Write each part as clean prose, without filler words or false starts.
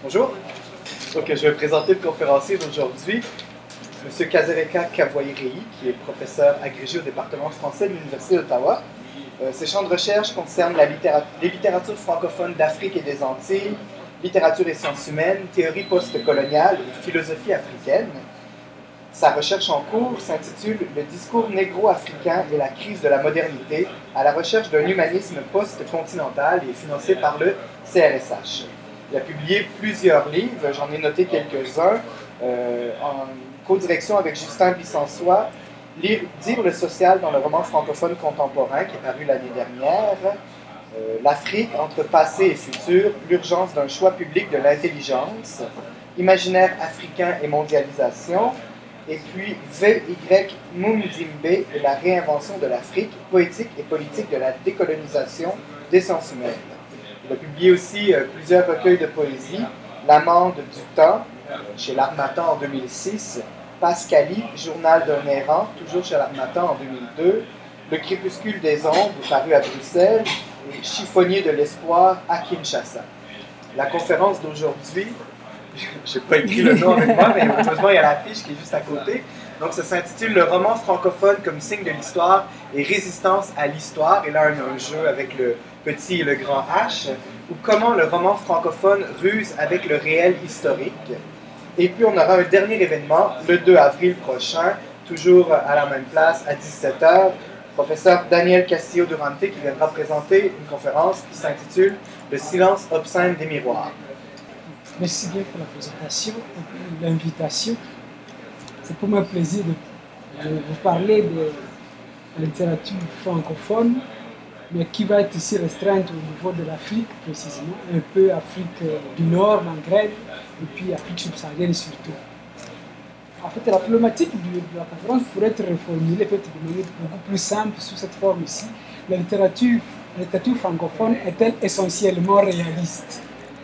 Bonjour. Donc, je vais présenter le conférencier d'aujourd'hui, M. Kasereka Kavoirei, qui est professeur agrégé au département français de l'Université d'Ottawa. Ses champs de recherche concernent les littératures francophones d'Afrique et des Antilles, littérature et sciences humaines, théorie post-coloniale et philosophie africaine. Sa recherche en cours s'intitule « Le discours négro-africain et la crise de la modernité à la recherche d'un humanisme post-continental » et est financée par le CRSH. Il a publié plusieurs livres, j'en ai noté quelques-uns, en co-direction avec Justin Bissansois, Dire le social dans le roman francophone contemporain qui est paru l'année dernière, L'Afrique entre passé et futur, l'urgence d'un choix public de l'intelligence, Imaginaire africain et mondialisation, et puis V.Y. Mumdimbe et la réinvention de l'Afrique, poétique et politique de la décolonisation des sciences humaines. Il a publié aussi plusieurs recueils de poésie, L'amande du temps, chez l'Harmattan en 2006, Pascalie, Journal d'un errant, toujours chez l'Harmattan en 2002, Le crépuscule des ombres, paru à Bruxelles, et Chiffonnier de l'espoir à Kinshasa. La conférence d'aujourd'hui, je n'ai pas écrit le nom avec moi, mais heureusement il y a l'affiche qui est juste à côté. Donc ça s'intitule « Le roman francophone comme signe de l'histoire et résistance à l'histoire ». Et là, on a un jeu avec le petit et le grand H, ou comment le roman francophone ruse avec le réel historique. Et puis on aura un dernier événement, le 2 avril prochain, toujours à la même place, à 17h, professeur Daniel Castillo-Durante qui viendra présenter une conférence qui s'intitule « Le silence obscène des miroirs ». Merci bien pour la présentation et pour l'invitation. C'est pour moi un plaisir de vous parler de la littérature francophone, mais qui va être ici restreinte au niveau de l'Afrique précisément, un peu Afrique du Nord, Maghreb, et puis Afrique subsaharienne surtout. En fait, la problématique de la conférence pourrait être reformulée peut-être de manière beaucoup plus simple sous cette forme ici. La littérature francophone est-elle essentiellement réaliste?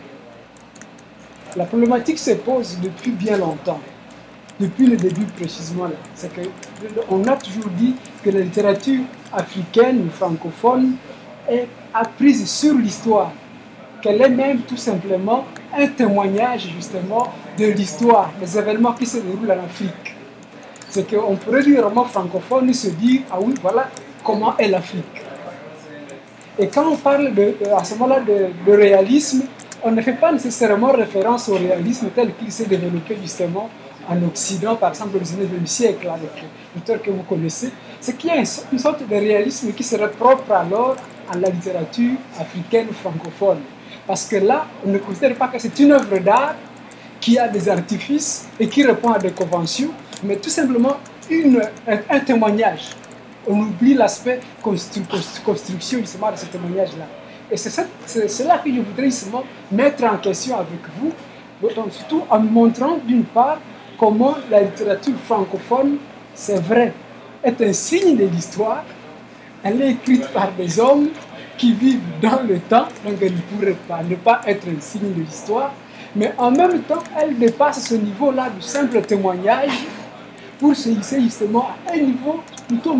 La problématique se pose depuis bien longtemps, depuis le début précisément là. C'est qu'on a toujours dit que la littérature africaine, francophone, est apprise sur l'histoire, qu'elle est même tout simplement un témoignage justement de l'histoire, des événements qui se déroulent en Afrique. C'est qu'on pourrait dire roman francophone et se dire, ah oui, voilà comment est l'Afrique. Et quand on parle à ce moment-là de réalisme, on ne fait pas nécessairement référence au réalisme tel qu'il s'est développé justement en Occident, par exemple au XIXe siècle, avec l'auteur que vous connaissez. C'est qu'il y a une sorte de réalisme qui serait propre alors à la littérature africaine francophone. Parce que là, on ne considère pas que c'est une œuvre d'art qui a des artifices et qui répond à des conventions, mais tout simplement un témoignage. On oublie l'aspect construction justement de ce témoignage-là. Et c'est là que je voudrais justement mettre en question avec vous, donc surtout en montrant d'une part comment la littérature francophone, c'est vrai, est un signe de l'histoire. Elle est écrite par des hommes qui vivent dans le temps, donc elle ne pourrait pas ne pas être un signe de l'histoire, mais en même temps, elle dépasse ce niveau-là du simple témoignage pour se hisser justement à un niveau plutôt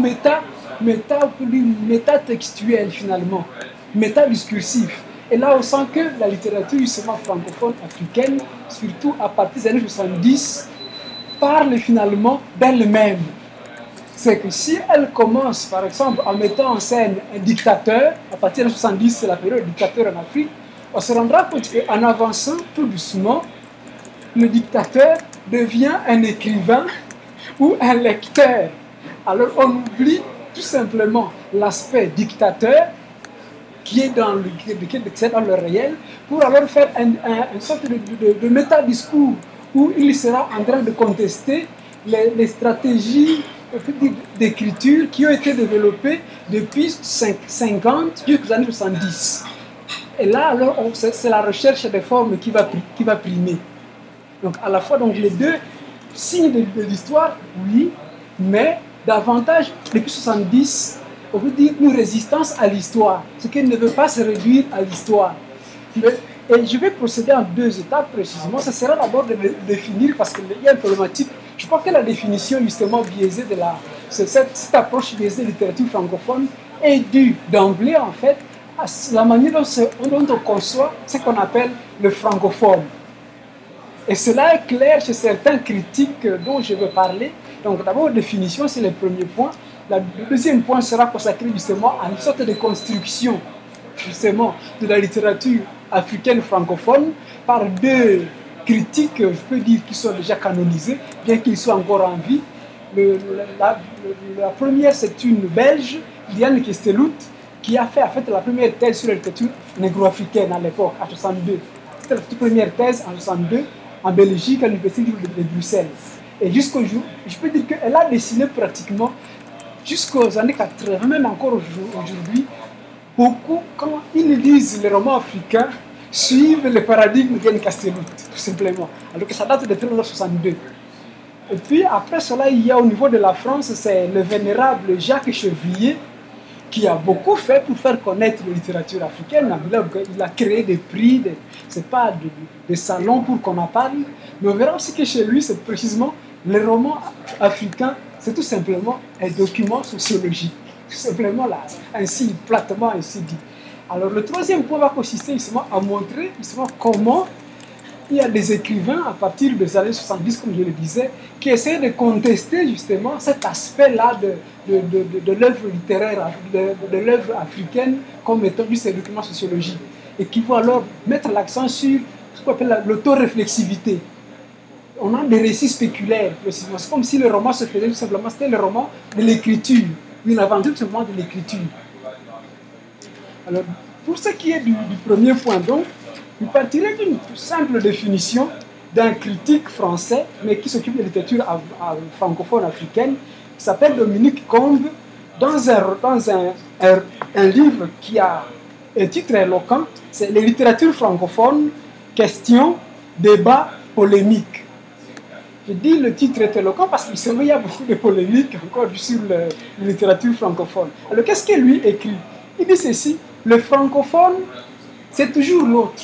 métatextuel finalement, métadiscursif. Et là, on sent que la littérature justement francophone africaine, surtout à partir des années 70, parle finalement d'elle-même. C'est que si elle commence, par exemple, en mettant en scène un dictateur, à partir de 70, c'est la période dictateur en Afrique, on se rendra compte qu'en avançant tout doucement, le dictateur devient un écrivain ou un lecteur. Alors on oublie tout simplement l'aspect dictateur qui est dans le réel, pour alors faire une sorte de métadiscours où il sera en train de contester les stratégies d'écriture qui ont été développées depuis 50 jusqu'aux années 70. Et là, alors, c'est la recherche des formes qui va primer. Donc, à la fois, donc, les deux signes de l'histoire, oui, mais davantage, depuis 70, on veut dire une résistance à l'histoire, ce qui ne veut pas se réduire à l'histoire. Et je vais procéder en deux étapes précisément. Ce sera d'abord de définir, parce qu'il y a une problématique. Je crois que la définition justement biaisée de cette approche biaisée de littérature francophone est due d'emblée en fait à la manière dont on conçoit ce qu'on appelle le francophone. Et cela est clair chez certains critiques dont je veux parler. Donc d'abord, définition, c'est le premier point. Le deuxième point sera consacré justement à une sorte de construction justement de la littérature africaine francophone par deux critiques, je peux dire, qui sont déjà canonisés, bien qu'ils soient encore en vie. La première, c'est une Belge, Liane Kestelout, qui a fait en fait la première thèse sur la littérature négro-africaine à l'époque, en 62. C'était la toute première thèse en 62 en Belgique, à l'Université de Bruxelles. Et jusqu'au jour, je peux dire qu'elle a dessiné pratiquement jusqu'aux années 80, même encore aujourd'hui, beaucoup, quand ils lisent les romans africains, suivent le paradigme d'Yann Castelout, tout simplement. Alors que ça date de 1962. Et puis après cela, il y a au niveau de la France, c'est le vénérable Jacques Chevrier qui a beaucoup fait pour faire connaître la littérature africaine. Il a créé des prix, c'est pas des salons pour qu'on en parle, mais on verra aussi que chez lui, c'est précisément les romans africains, c'est tout simplement un document sociologique. Tout simplement là, ainsi, platement ainsi dit. Alors le troisième point va consister justement à montrer justement comment il y a des écrivains à partir des années 70, comme je le disais, qui essaient de contester justement cet aspect-là de l'œuvre littéraire, de l'œuvre africaine comme étant juste un document sociologique, et qui vont alors mettre l'accent sur ce qu'on appelle l'autoréflexivité. On a des récits spéculaires, précisément. C'est comme si le roman se faisait tout simplement, c'était le roman de l'écriture, une aventure tout simplement de l'écriture. Alors, pour ce qui est du premier point, donc, je partirai d'une simple définition d'un critique français, mais qui s'occupe de la littérature francophone africaine, qui s'appelle Dominique Combe, dans un livre qui a un titre éloquent, c'est Les littératures francophones, questions, débats, polémiques. Je dis le titre est éloquent parce qu'il y a beaucoup de polémiques encore sur la littérature francophone. Alors qu'est-ce que lui écrit? Il dit ceci: le francophone, c'est toujours l'autre.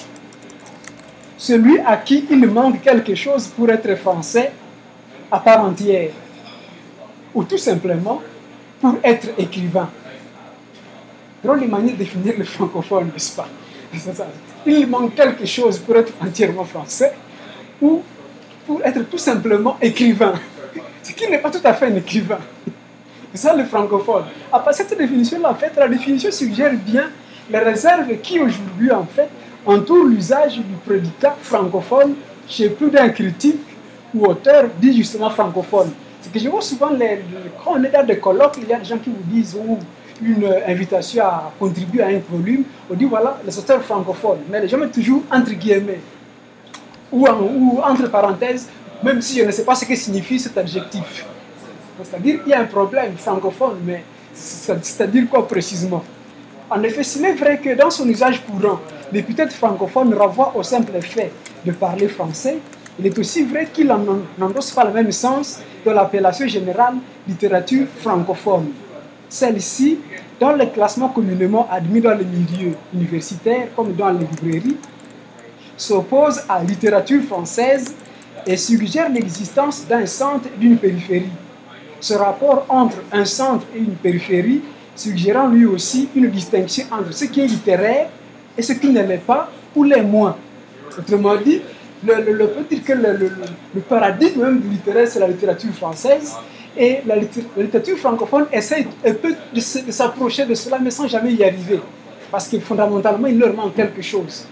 Celui à qui il manque quelque chose pour être français à part entière. Ou tout simplement pour être écrivain. Drôle de manière de définir le francophone, n'est-ce pas? Il manque quelque chose pour être entièrement français ou pour être tout simplement écrivain. Ce qui n'est pas tout à fait un écrivain. C'est ça le francophone. Après cette définition-là, en fait, la définition suggère bien les réserves qui aujourd'hui, en fait, entourent l'usage du prédicat francophone chez plus d'un critique ou auteur dit justement francophone. C'est que je vois souvent, quand on est dans des colloques, il y a des gens qui vous disent une invitation à contribuer à un volume, on dit voilà, les auteurs francophones, mais les gens mettent toujours entre guillemets ou entre parenthèses, même si je ne sais pas ce que signifie cet adjectif. C'est-à-dire qu'il y a un problème francophone, mais c'est-à-dire quoi précisément? En effet, s'il est vrai que dans son usage courant, l'épithète francophone renvoie au simple fait de parler français, il est aussi vrai qu'il n'endosse pas le même sens de l'appellation générale littérature francophone. Celle-ci, dans le classement communément admis dans les milieux universitaires comme dans les librairies, s'oppose à la littérature française et suggère l'existence d'un centre et d'une périphérie. Ce rapport entre un centre et une périphérie suggérant lui aussi une distinction entre ce qui est littéraire et ce qui ne l'est pas, ou les moins. Autrement dit, on peut dire que le paradigme même du littéraire, c'est la littérature française, et la littérature francophone essaie un peu de s'approcher de cela, mais sans jamais y arriver, parce que fondamentalement, il leur manque quelque chose.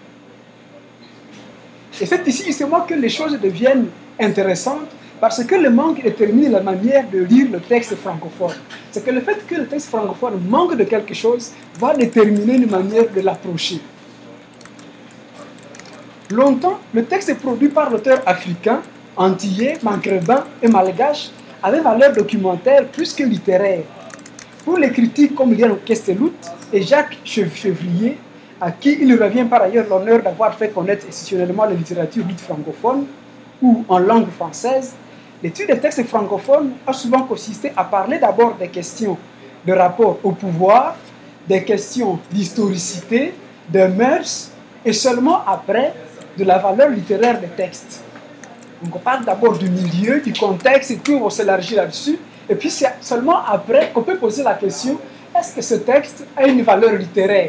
Et c'est ici justement que les choses deviennent intéressantes, parce que le manque détermine la manière de lire le texte francophone. C'est que le fait que le texte francophone manque de quelque chose va déterminer une manière de l'approcher. Longtemps, le texte produit par l'auteur africain, antillais, maghrébin et malgache avait valeur documentaire plus que littéraire. Pour les critiques comme Liane Kestelout et Jacques Chevrier, à qui il revient par ailleurs l'honneur d'avoir fait connaître institutionnellement la littérature dite francophone ou en langue française, l'étude des textes francophones a souvent consisté à parler d'abord des questions de rapport au pouvoir, des questions d'historicité, de mœurs, et seulement après de la valeur littéraire des textes. Donc on parle d'abord du milieu, du contexte, et puis on s'élargit là-dessus, et puis c'est seulement après qu'on peut poser la question, est-ce que ce texte a une valeur littéraire?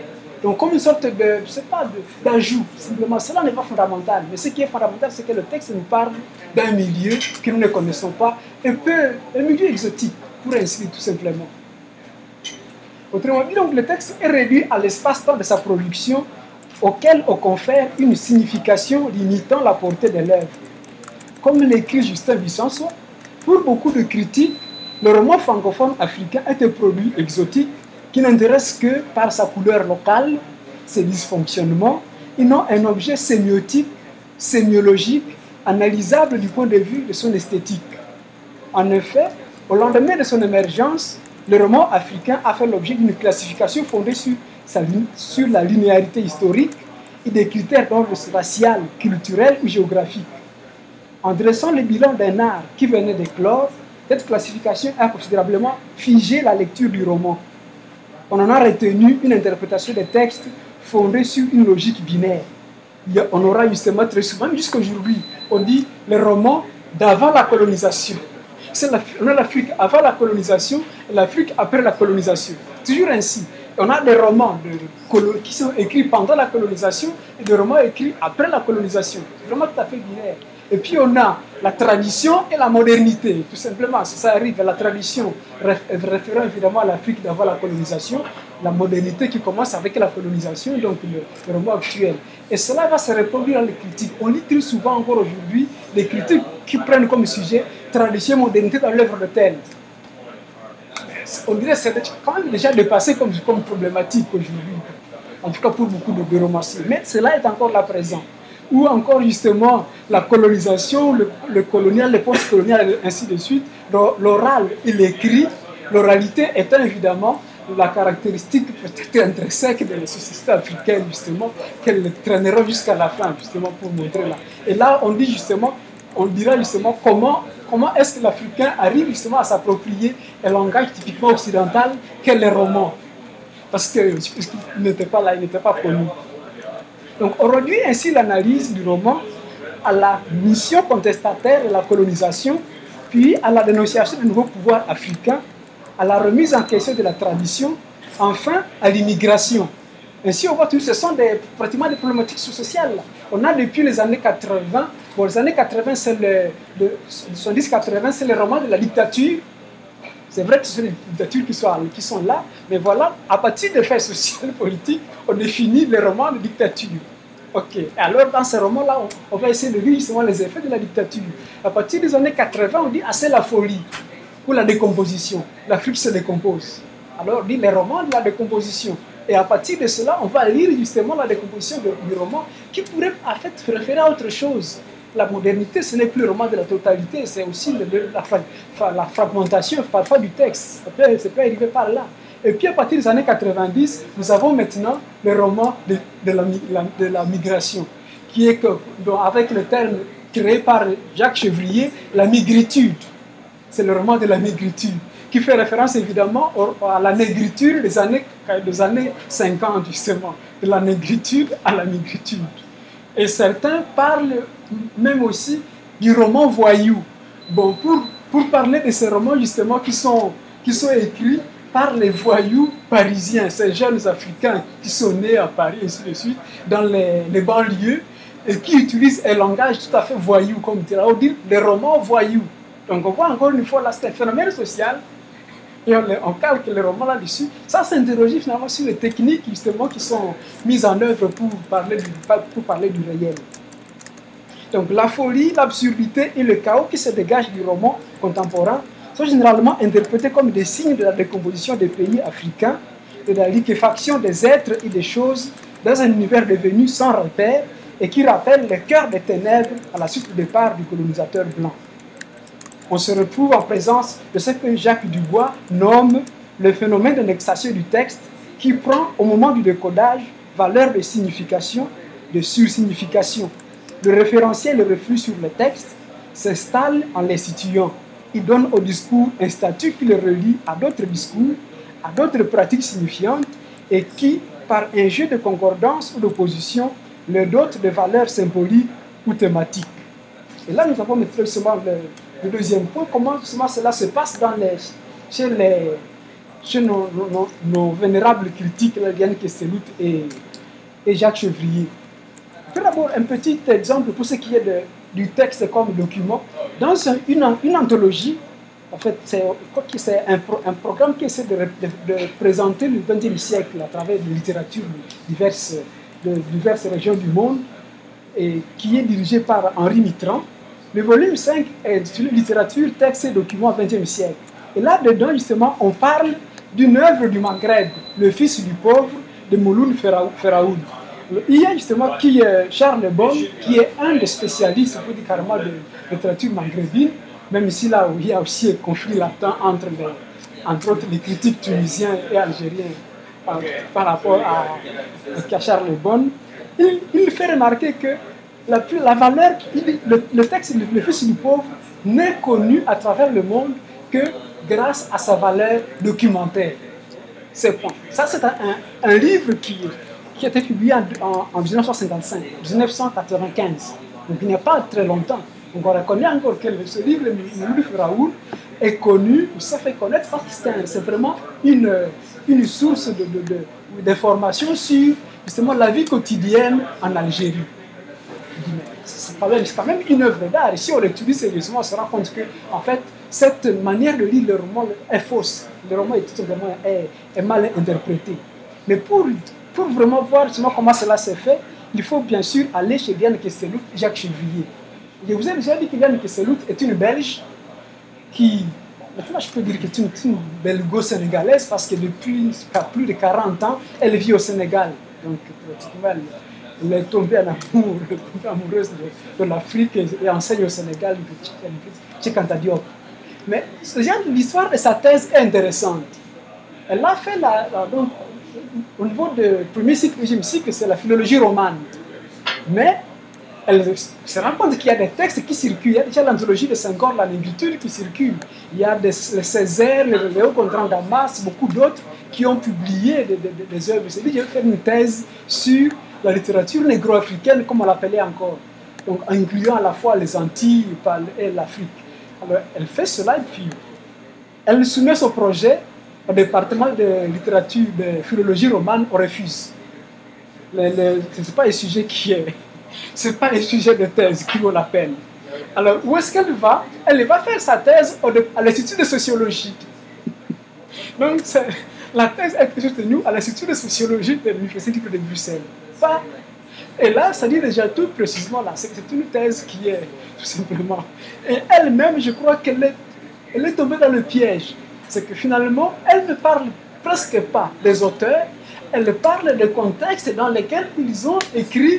Donc comme une sorte de, je sais pas, d'ajout, simplement. Cela n'est pas fondamental. Mais ce qui est fondamental, c'est que le texte nous parle d'un milieu que nous ne connaissons pas, un milieu exotique, pour ainsi dire tout simplement. Autrement dit, donc, le texte est réduit à l'espace-temps de sa production, auquel on confère une signification limitant la portée de l'œuvre. Comme l'écrit Justin Bissanso, pour beaucoup de critiques, le roman francophone africain est un produit exotique qui n'intéresse que par sa couleur locale, ses dysfonctionnements, et non un objet sémiotique, sémiologique, analysable du point de vue de son esthétique. En effet, au lendemain de son émergence, le roman africain a fait l'objet d'une classification fondée sur la linéarité historique et des critères d'ordre racial, culturel ou géographique. En dressant le bilan d'un art qui venait d'éclore, cette classification a considérablement figé la lecture du roman. On en a retenu une interprétation des textes fondée sur une logique binaire. On aura justement très souvent, jusqu'à aujourd'hui, on dit le roman d'avant la colonisation. On a l'Afrique avant la colonisation et l'Afrique après la colonisation. Toujours ainsi. On a des romans qui sont écrits pendant la colonisation et des romans écrits après la colonisation. C'est vraiment tout à fait binaire. Et puis on a la tradition et la modernité, tout simplement. Si ça arrive à la tradition, référant évidemment à l'Afrique d'avant la colonisation, la modernité qui commence avec la colonisation, donc le roman actuel. Et cela va se reproduire dans les critiques. On lit très souvent encore aujourd'hui des critiques qui prennent comme sujet tradition et modernité dans l'œuvre de tel. On dirait que c'est quand même déjà dépassé comme problématique aujourd'hui, en tout cas pour beaucoup de romanciers. Mais cela est encore là présent. Ou encore justement la colonisation, le colonial, le post-colonial, et ainsi de suite, l'oral et l'écrit, l'oralité étant évidemment la caractéristique peut-être intrinsèque de la société africaine, justement, qu'elle traînera jusqu'à la fin, justement, pour montrer là. Et là, on dira justement comment est-ce que l'Africain arrive justement à s'approprier un langage typiquement occidental qu'est le roman. Parce qu'il n'était pas là, il n'était pas connu. Donc on réduit ainsi l'analyse du roman à la mission contestataire de la colonisation, puis à la dénonciation du nouveau pouvoir africain, à la remise en question de la tradition, enfin à l'immigration. Ainsi, on voit que ce sont pratiquement des problématiques sociales. On a depuis les années 80, bon, les années 80, c'est 70-80, c'est le roman de la dictature. C'est vrai que ce sont les dictatures qui sont là, mais voilà, à partir des faits sociaux et politiques, on définit les romans de dictature. Ok, alors dans ces romans-là, on va essayer de lire justement les effets de la dictature. À partir des années 80, on dit « ah, c'est la folie » ou la décomposition. L'Afrique se décompose. Alors on dit les romans de la décomposition. Et à partir de cela, on va lire justement la décomposition du roman qui pourrait en fait référer à autre chose. La modernité, ce n'est plus le roman de la totalité, c'est aussi la fragmentation parfois du texte. Ça peut arriver par là. Et puis à partir des années 90, nous avons maintenant le roman de la migration, qui est avec le terme créé par Jacques Chevrier, la migritude. C'est le roman de la migritude, qui fait référence évidemment à la négritude des années 50, justement, de la négritude à la migritude. Et certains parlent même aussi du roman voyou. Bon, pour parler de ces romans justement qui sont écrits par les voyous parisiens, ces jeunes Africains qui sont nés à Paris et ainsi de suite, dans les banlieues, et qui utilisent un langage tout à fait voyou, comme on dit, des romans voyous. Donc on voit encore une fois là, c'est un phénomène social, et on calque les romans là-dessus. Ça s'interroge finalement sur les techniques justement qui sont mises en œuvre pour parler du réel. Donc la folie, l'absurdité et le chaos qui se dégagent du roman contemporain sont généralement interprétés comme des signes de la décomposition des pays africains, de la liquéfaction des êtres et des choses dans un univers devenu sans repère et qui rappelle le cœur des ténèbres à la suite du départ du colonisateur blanc. On se retrouve en présence de ce que Jacques Dubois nomme le phénomène d'annexation du texte qui prend au moment du décodage valeur de signification, de sursignification. Le référentiel et le reflux sur le texte s'installe en les situant. Il donne au discours un statut qui le relie à d'autres discours, à d'autres pratiques signifiantes et qui, par un jeu de concordance ou d'opposition, leur dote de valeurs symboliques ou thématiques. Et là, nous avons maintenant le deuxième point, comment justement cela se passe chez chez nos vénérables critiques, Yann Kesselout et Jacques Chevrier. D'abord, un petit exemple pour ce qui est du texte comme document. Dans une anthologie, en fait, c'est un programme qui essaie de présenter le XXe siècle à travers des littératures de diverses régions du monde et qui est dirigé par Henri Mitterrand. Le volume 5 est sur littérature, texte et documents au XXe siècle. Et là-dedans, justement, on parle d'une œuvre du Maghreb, Le Fils du pauvre, de Mouloud Ferraoud. Il y a justement Charles Bon, qui est un des spécialistes, on peut dire carrément, de littérature maghrébine, même ici, là où il y a aussi un conflit latent entre autres les critiques tunisiens et algériens par rapport à Charles Bon. Il fait remarquer que la valeur, le texte Le Fils du pauvre n'est connu à travers le monde que grâce à sa valeur documentaire. C'est point. Ça, c'est un livre qui a été publié en 1955, 1995. Donc il n'y a pas très longtemps. Donc on reconnaît encore que ce livre, Mouloud Ferraoud, est connu, ça fait connaître parce que c'est vraiment une source d'informations sur justement la vie quotidienne en Algérie. C'est quand même une œuvre d'art. Et si on l'étudie sérieusement, on se rend compte que, en fait, cette manière de lire le roman est fausse. Le roman est mal interprété. Mais pour vraiment voir comment cela s'est fait, il faut bien sûr aller chez Diane Kesselout, Jacques Chevrier. Je vous ai déjà dit que Diane Kesselout est une Belge qui, maintenant je peux dire que c'est une belgo-sénégalaise parce que depuis plus de 40 ans, elle vit au Sénégal. Donc, pratiquement, elle est tombée en amour, amoureuse de l'Afrique et enseigne au Sénégal, chez Anta Diop. Mais ce genre d'histoire de sa thèse est intéressante. Elle a fait donc, au niveau du premier cycle, deuxième cycle, c'est la philologie romane. Mais elle se rend compte qu'il y a des textes qui circulent. Il y a déjà l'anthologie de Senghor, la négritude qui circule. Il y a les Césaire, le Léo Contran Damas, beaucoup d'autres qui ont publié des œuvres. C'est lui qui a fait une thèse sur la littérature négro-africaine, comme on l'appelait encore. Donc, incluant à la fois les Antilles et l'Afrique. Alors, elle fait cela et puis elle soumet son projet au département de littérature, de philologie romane, on refuse. Ce n'est pas un sujet c'est pas un sujet de thèse qui vaut la peine. Alors, où est-ce qu'elle va? Elle va faire sa thèse à l'Institut de sociologie. Donc, la thèse est soutenue à l'Institut de sociologie de l'Université de Bruxelles. Et là, ça dit déjà tout précisément là. C'est une thèse qui est tout simplement. Et elle-même, je crois qu'elle est tombée dans le piège. C'est que finalement, elle ne parle presque pas des auteurs, elle parle des contextes dans lesquels ils ont écrit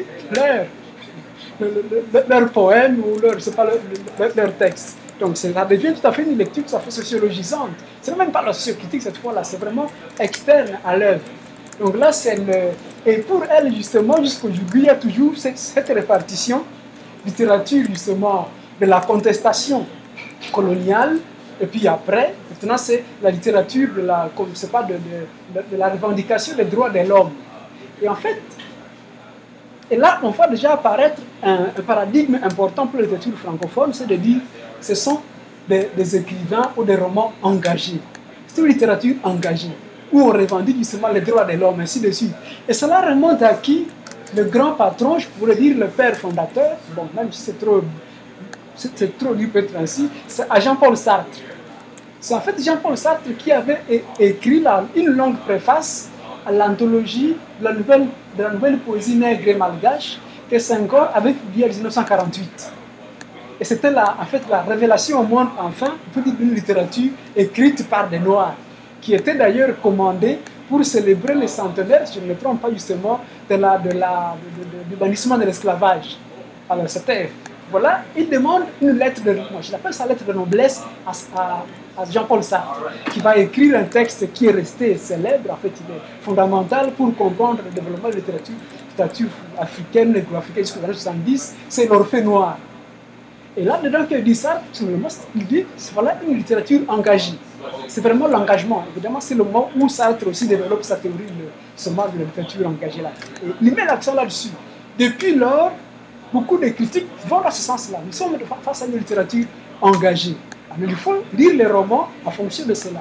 leurs poèmes ou leurs textes. Donc ça devient tout à fait une lecture tout à fait sociologisante. Ce n'est même pas la sociocritique cette fois-là, c'est vraiment externe à l'œuvre. Donc là, et pour elle, justement, jusqu'aujourd'hui, il y a toujours cette répartition littérature, justement, de la contestation coloniale. Et puis après, maintenant, c'est la littérature de la revendication des droits de l'homme. Et en fait, et là, on voit déjà apparaître un paradigme important pour la littérature francophone, c'est de dire ce sont des écrivains ou des romans engagés. C'est une littérature engagée, où on revendique justement les droits de l'homme, ainsi de suite. Et cela remonte à qui? Le grand patron, je pourrais dire le père fondateur, bon, même si c'est trop dur peut-être ainsi, c'est à Jean-Paul Sartre. C'est en fait Jean-Paul Sartre qui avait écrit une longue préface à l'anthologie de la nouvelle poésie nègre et malgache que Senghor avait publiée en 1948. Et c'était en fait la révélation au monde, enfin, d'une littérature écrite par des Noirs, qui était d'ailleurs commandée pour célébrer les centenaires, si je ne me trompe pas justement, du bannissement de l'esclavage. Alors c'était, voilà, il demande une lettre moi je l'appelle sa lettre de noblesse à Jean-Paul Sartre, qui va écrire un texte qui est resté célèbre, en fait il est fondamental pour comprendre le développement de la littérature africaine, négro-africaine jusqu'aux années 70, c'est l'Orphée noir. Et là-dedans, qu'il dit ça, il dit voilà une littérature engagée. C'est vraiment l'engagement. Évidemment, c'est le moment où Sartre aussi développe sa théorie de de la littérature engagée là. Et il met l'accent là-dessus. Depuis lors, beaucoup de critiques vont dans ce sens-là. Nous sommes face à une littérature engagée. Alors, il faut lire les romans en fonction de cela.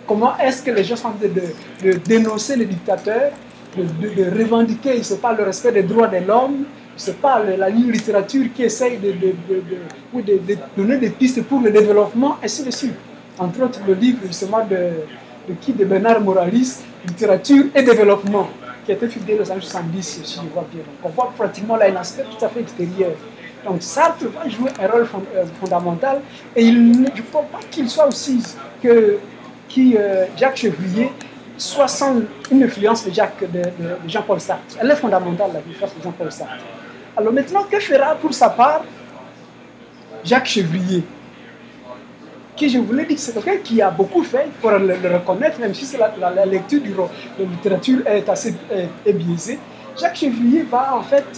comment est-ce que les gens sont en train de dénoncer les dictateurs, de revendiquer, je sais pas, le respect des droits de l'homme, je sais pas, la littérature qui essaye de donner des pistes pour le développement, ainsi de suite. Entre autres, le livre justement de Bernard Moralis, Littérature et développement, qui a été publié dans les années 70, si je vois bien. Donc on voit pratiquement là un aspect tout à fait extérieur. Donc Sartre va jouer un rôle fondamental, et je ne pense pas qu'il soit aussi Jacques Chevrier soit sans une influence de Jean-Paul Sartre. Elle est fondamentale, l'influence de Jean-Paul Sartre. Alors maintenant, que fera pour sa part Jacques Chevrier, qui, je vous l'ai dit, c'est quelqu'un qui a beaucoup fait, il faut le reconnaître, même si la lecture de la littérature est assez biaisée. Jacques Chevrier va en fait,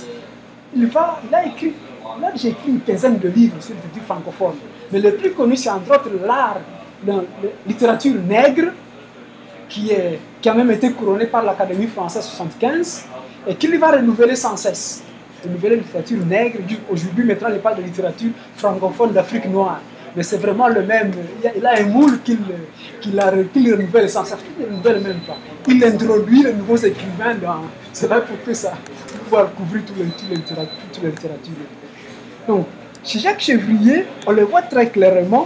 j'ai écrit une quinzaine de livres sur la littérature francophone, mais le plus connu, c'est entre autres l'art de la littérature nègre, qui a même été couronné par l'Académie française 75, et qui lui va renouveler sans cesse. Renouveler la littérature nègre. Aujourd'hui, maintenant, il parle de littérature francophone d'Afrique noire. Mais c'est vraiment le même. Il a un moule qu'il renouvelle sans cesse. Il ne renouvelle même pas. Il introduit les nouveaux écrivains dans. C'est là pour que ça, pour pouvoir couvrir toute la littérature. Donc, chez Jacques Chevrier, on le voit très clairement.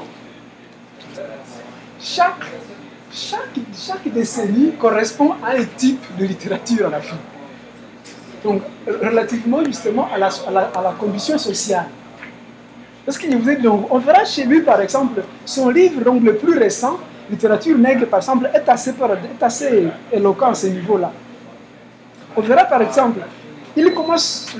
Chaque décennie correspond à un type de littérature en Afrique. Donc, relativement justement à la condition sociale. Parce que je vous ai dit, donc, on verra chez lui, par exemple, son livre donc, le plus récent, Littérature nègre, par exemple, est assez éloquent à ce niveau-là. On verra, par exemple, il commence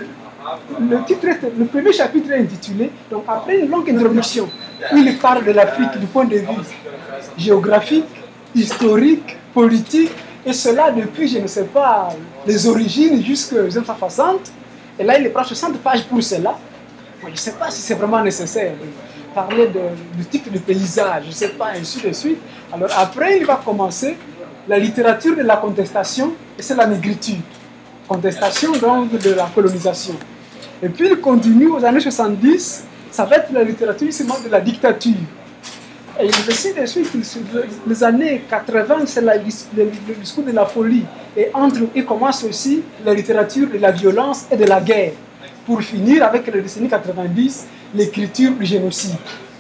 le premier chapitre est intitulé, donc après une longue introduction, où il parle de l'Afrique du point de vue géographique, historique, politique, et cela depuis, je ne sais pas, les origines jusqu'aux 1960. Et là, il prend 60 pages pour cela. Je ne sais pas si c'est vraiment nécessaire de parler du type de paysage, je ne sais pas, ainsi de suite. Alors après, il va commencer la littérature de la contestation, et c'est la négritude. Contestation donc de la colonisation. Et puis il continue aux années 70, ça va être la littérature seulement de la dictature. Et ainsi de suite, les années 80, c'est le discours de la folie. Et il commence aussi la littérature de la violence et de la guerre. Pour finir avec les décennies 90, l'écriture du génocide.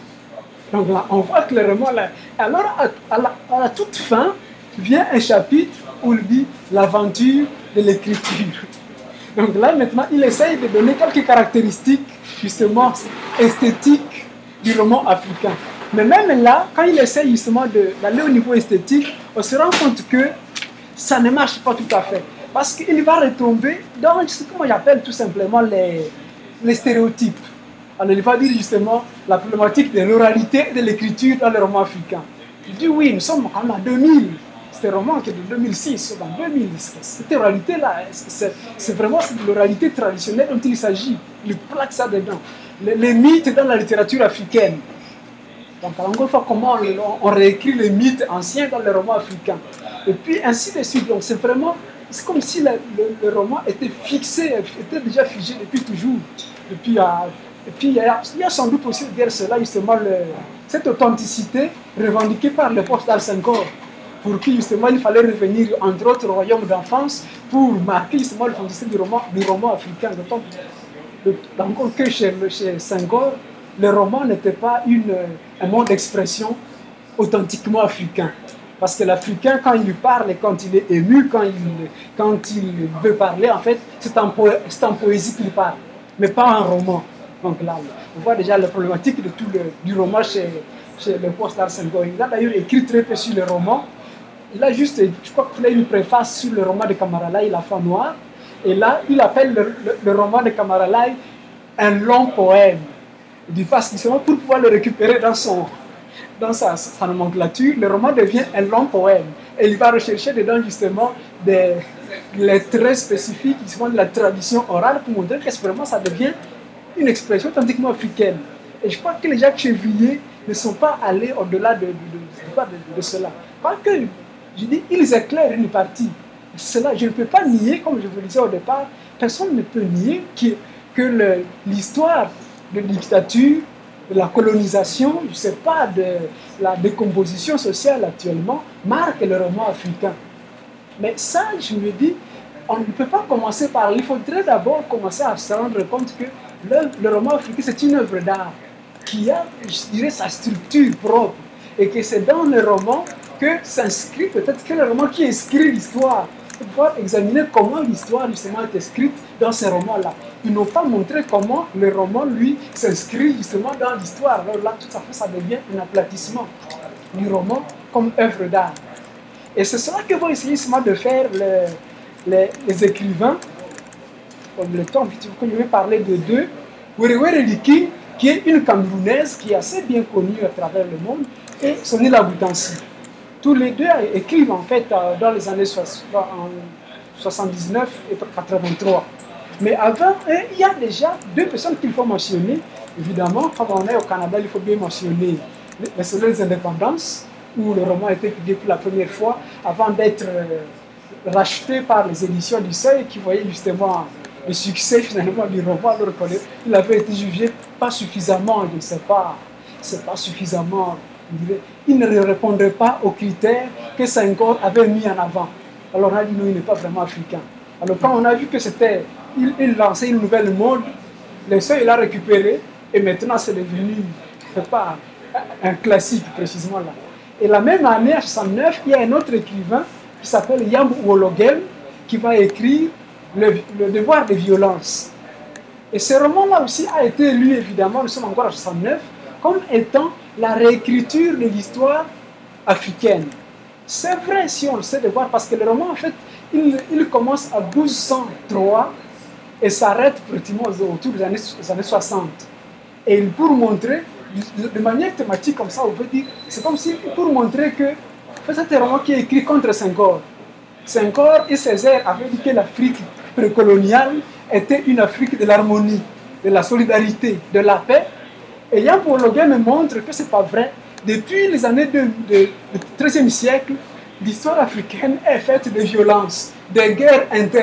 Donc là, on voit clairement là. Alors, à la toute fin, vient un chapitre où il dit l'aventure de l'écriture. Donc là, maintenant, il essaye de donner quelques caractéristiques, justement, esthétiques du roman africain. Mais même là, quand il essaye justement d'aller au niveau esthétique, on se rend compte que ça ne marche pas tout à fait. Parce qu'il va retomber dans ce que moi j'appelle tout simplement les stéréotypes. Alors il va dire justement la problématique de l'oralité et de l'écriture dans les romans africains. Il dit oui, nous sommes quand même en 2000. C'est un roman qui est de 2006, en 2000. Cette oralité-là, c'est vraiment l'oralité traditionnelle dont il s'agit. Il plaque ça dedans. Les mythes dans la littérature africaine. Donc, encore une fois, comment on réécrit les mythes anciens dans les romans africains. Et puis, ainsi de suite. Donc, c'est comme si le roman était fixé, était déjà figé depuis toujours. Et puis, il y a sans doute aussi derrière cela, justement, cette authenticité revendiquée par le poste d'Al-Senghor, pour qui, justement, il fallait revenir, entre autres, au royaume d'enfance, pour marquer, justement, l'authenticité du roman africain. Donc, que chez Senghor, le roman n'était pas un mode d'expression authentiquement africain. Parce que l'Africain, quand il lui parle et quand il est ému, quand il veut parler, en fait, c'est en poésie qu'il parle, mais pas en roman. Donc là, on voit déjà la problématique du roman chez le poste d'Al-Senghor. Il a d'ailleurs écrit très peu sur le roman. Il a juste, je crois qu'il a une préface sur le roman de Camara Laye, La Femme Noire. Et là, il appelle le roman de Camara Laye un long poème. Il dit parce que justement, pour pouvoir le récupérer dans sa nomenclature, le roman devient un long poème. Et il va rechercher dedans justement les traits spécifiques justement de la tradition orale pour montrer que vraiment ça devient une expression authentiquement africaine. Et je crois que les Jacques Chevrier ne sont pas allés au-delà de cela. Parce que, je dis, ils éclairent une partie. Cela, je ne peux pas nier, comme je vous le disais au départ, personne ne peut nier que l'histoire de dictature la colonisation, je ne sais pas, de la décomposition sociale actuellement, marque le roman africain. Mais ça, je me dis, on ne peut pas commencer par... Il faudrait d'abord commencer à se rendre compte que le roman africain, c'est une œuvre d'art qui a, je dirais, sa structure propre. Et que c'est dans le roman que s'inscrit peut-être que le roman qui inscrit l'histoire. Il faut pouvoir examiner comment l'histoire justement est écrite dans ces romans-là. Ils n'ont pas montré comment le roman, lui, s'inscrit justement dans l'histoire. Alors là, tout à fait, ça devient un aplatissement du roman comme œuvre d'art. Et c'est cela que vont essayer justement de faire les écrivains, comme le temps que je vais parler de deux, Wéréwéré Liking, qui est une Camerounaise qui est assez bien connue à travers le monde, et Sonila Boutansi. Tous les deux écrivent en fait dans les années 79 et 83. Mais avant, il y a déjà deux personnes qu'il faut mentionner. Évidemment, comme on est au Canada, il faut bien mentionner les Soleils des Indépendances, où le roman a été publié pour la première fois avant d'être racheté par les éditions du Seuil, qui voyaient justement le succès finalement du roman. Alors il avait été jugé pas suffisamment, je ne sais pas, c'est pas suffisamment, il ne répondrait pas aux critères que Senghor avait mis en avant. Alors on a dit non, il n'est pas vraiment africain. Alors quand on a vu que c'était, il lançait une nouvelle mode, le Seuil l'a récupéré et maintenant c'est devenu, je ne sais pas, un classique précisément là. Et la même année, en 69, il y a un autre écrivain qui s'appelle Yambu Wologel qui va écrire le devoir de violence. Et ce roman-là aussi a été lu, évidemment, nous sommes encore en 69, comme étant la réécriture de l'histoire africaine. C'est vrai si on le sait de voir, parce que le roman, en fait, il commence à 1203 et s'arrête pratiquement autour des années 60. Et pour montrer, de manière thématique comme ça, on peut dire, c'est comme si pour montrer que c'est un roman qui est écrit contre Senghor. Senghor et Césaire avaient dit que l'Afrique précoloniale était une Afrique de l'harmonie, de la solidarité, de la paix. Et Yambu Wologel me montre que ce n'est pas vrai. Depuis les années du XIIIe siècle, l'histoire africaine est faite de violences, de guerres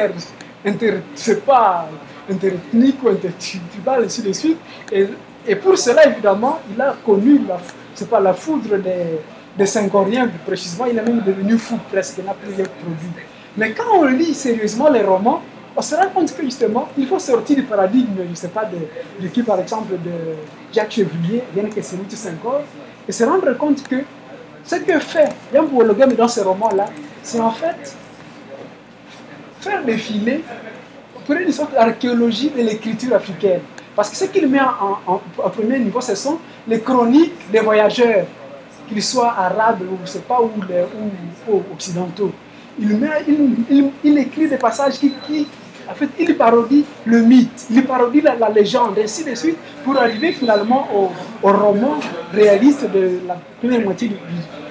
interethniques ou intertribales, ainsi de suite. Et pour cela, évidemment, il a connu la foudre des Senghoriens, précisément. Il est même devenu fou presque, il n'a plus rien produit. Mais quand on lit sérieusement les romans, on se rend compte que justement, il faut sortir du paradigme, je ne sais pas, de qui par exemple, de Jacques Chevrier, bien que c'est tout Senghor, et se rendre compte que ce que fait Yambu Wologel dans ce roman-là, c'est en fait faire défiler pour une sorte d'archéologie de l'écriture africaine. Parce que ce qu'il met en premier niveau, ce sont les chroniques des voyageurs, qu'ils soient arabes ou je ne sais pas, ou occidentaux. Il écrit des passages qui en fait, il parodie le mythe, il parodie la légende, ainsi de suite, pour arriver finalement au roman réaliste de la première moitié du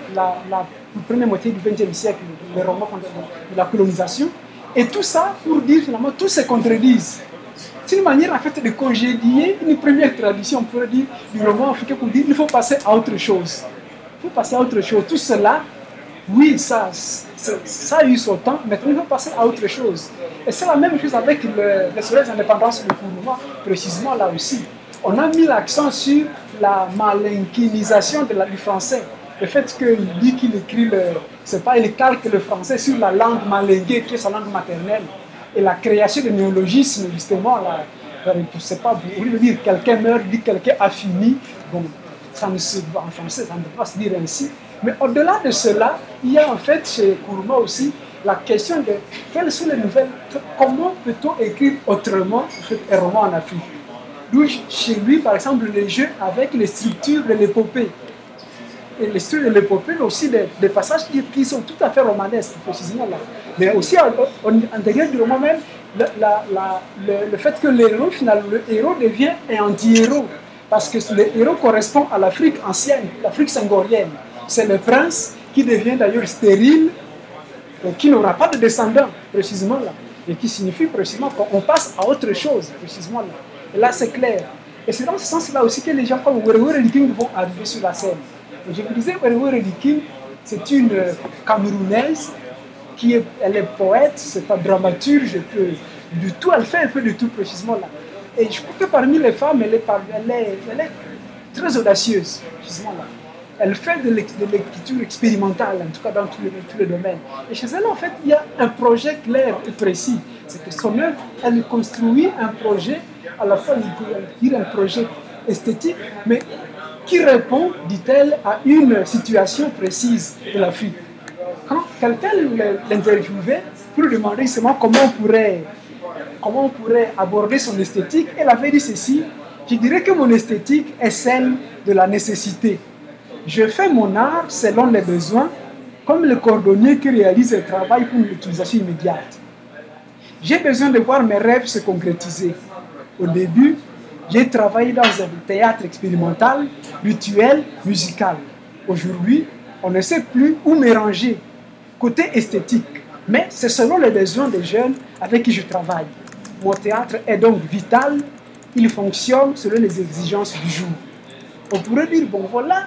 XXe siècle, le roman de la colonisation. Et tout ça pour dire finalement, tous se contredisent. C'est une manière en fait de congédier une première tradition, on pourrait dire, du roman africain pour dire qu'il faut passer à autre chose. Il faut passer à autre chose. Tout cela, oui, ça a eu son temps, maintenant il faut passer à autre chose. Et c'est la même chose avec les Soleils des Indépendances de Nkrumah, précisément là aussi. On a mis l'accent sur la malinquinisation du français. Le fait qu'il dit qu'il écrit, il calque le français sur la langue malinguée, qui est sa langue maternelle. Et la création de néologismes, justement, là, je ne sais pas, au lieu de dire quelqu'un meurt, dit quelqu'un a fini. Bon, en français, ça ne peut pas se dire ainsi. Mais au-delà de cela, il y a en fait chez Nkrumah aussi la question de quelles sont les nouvelles, comment peut-on écrire autrement un roman en Afrique. D'où chez lui, par exemple, les jeux avec les structures de l'épopée. Et les structures de l'épopée, mais aussi des passages qui sont tout à fait romanesques, précisément là. Mais aussi, à l'intérieur du roman même, le fait que le héros devient un anti-héros. Parce que le héros correspond à l'Afrique ancienne, l'Afrique senghorienne. C'est le prince qui devient d'ailleurs stérile, qui n'aura pas de descendants, précisément là. Et qui signifie précisément qu'on passe à autre chose, précisément là. Et là, c'est clair. Et c'est dans ce sens-là aussi que les gens comme Wéréwéré Liking vont arriver sur la scène. Et je vous disais, Wéréwéré Liking, c'est une Camerounaise elle est poète, c'est pas dramaturge, du tout, elle fait un peu de tout précisément là. Et je crois que parmi les femmes, elle est très audacieuse, justement là. Elle fait de l'écriture expérimentale, en tout cas dans tous les domaines. Et chez elle, en fait, il y a un projet clair et précis. C'est que son œuvre, elle construit un projet, à la fois, on peut dire un projet esthétique, mais qui répond, dit-elle, à une situation précise de l'Afrique. Quand quelqu'un l'interviewait pour lui demander justement comment on pourrait aborder son esthétique, elle avait dit ceci: je dirais que mon esthétique est celle de la nécessité. Je fais mon art selon les besoins, comme le cordonnier qui réalise un travail pour une utilisation immédiate. J'ai besoin de voir mes rêves se concrétiser. Au début, j'ai travaillé dans un théâtre expérimental, rituel, musical. Aujourd'hui, on ne sait plus où me ranger, côté esthétique. Mais c'est selon les besoins des jeunes avec qui je travaille. Mon théâtre est donc vital, il fonctionne selon les exigences du jour. On pourrait dire, bon voilà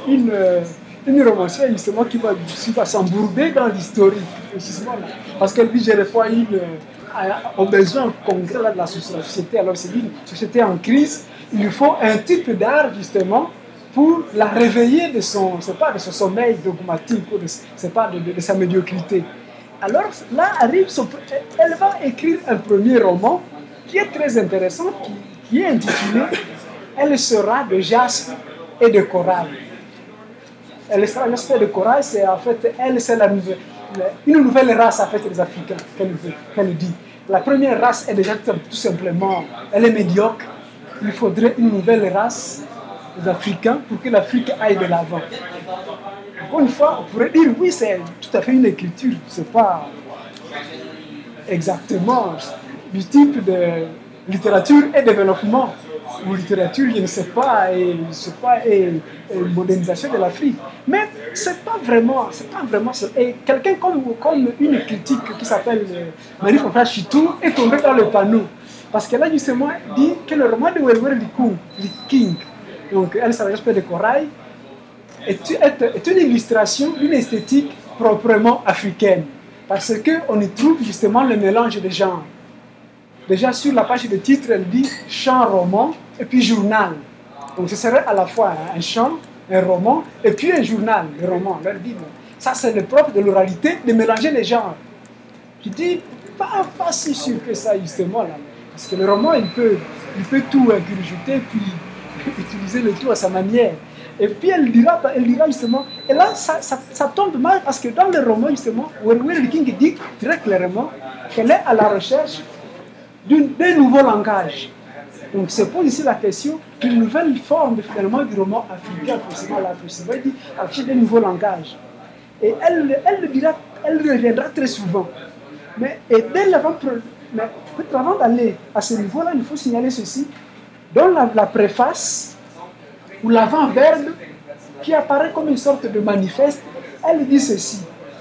une romancière justement qui va s'embourber dans l'historique, parce qu'elle dit, je réponds aux besoins concrets de la société. Alors c'est une société en crise, il lui faut un type d'art justement pour la réveiller de son sommeil dogmatique, ou de sa médiocrité. Alors là arrive elle va écrire un premier roman qui est très intéressant, qui est intitulé « Elle sera de jaspe et de corail ». Elle sera de jaspe et de corail, c'est en fait, c'est une nouvelle race en fait des Africains qu'elle dit. La première race est déjà tout simplement, elle est médiocre. Il faudrait une nouvelle race des Africains pour que l'Afrique aille de l'avant. Encore une fois, on pourrait dire oui, c'est tout à fait une écriture, c'est pas exactement du type de littérature et développement, ou littérature, je ne sais pas, et modernisation de l'Afrique. Mais c'est pas vraiment ça. Et quelqu'un comme une critique qui s'appelle Marie-Françoise Chitou est tombée dans le panneau. Parce qu'elle a justement dit que le roman de Welwer King, donc Elle s'arrête de corail, est une illustration d'une esthétique proprement africaine. Parce qu'on y trouve justement le mélange des genres. Déjà sur la page de titre, elle dit chant-roman et puis journal. Donc ce serait à la fois un chant, un roman et puis un journal, le roman. Elle dit, ça c'est le propre de l'oralité, de mélanger les genres. Je dis, pas si sûr que ça justement là. Parce que le roman, il peut tout ingurgiter puis utiliser le tout à sa manière. Et puis elle dira justement, et là ça tombe mal parce que dans le roman justement, Welwer King dit très clairement qu'elle est à la recherche d'un nouveau langage. Donc se pose ici la question d'une nouvelle forme finalement du roman africain, forcément là, il dit à la recherche d'un nouveau langage. Et elle reviendra très souvent. Mais peut-être avant d'aller à ce niveau-là, il faut signaler ceci. Dans la préface, ou l'avant-verbe, qui apparaît comme une sorte de manifeste, elle dit ceci: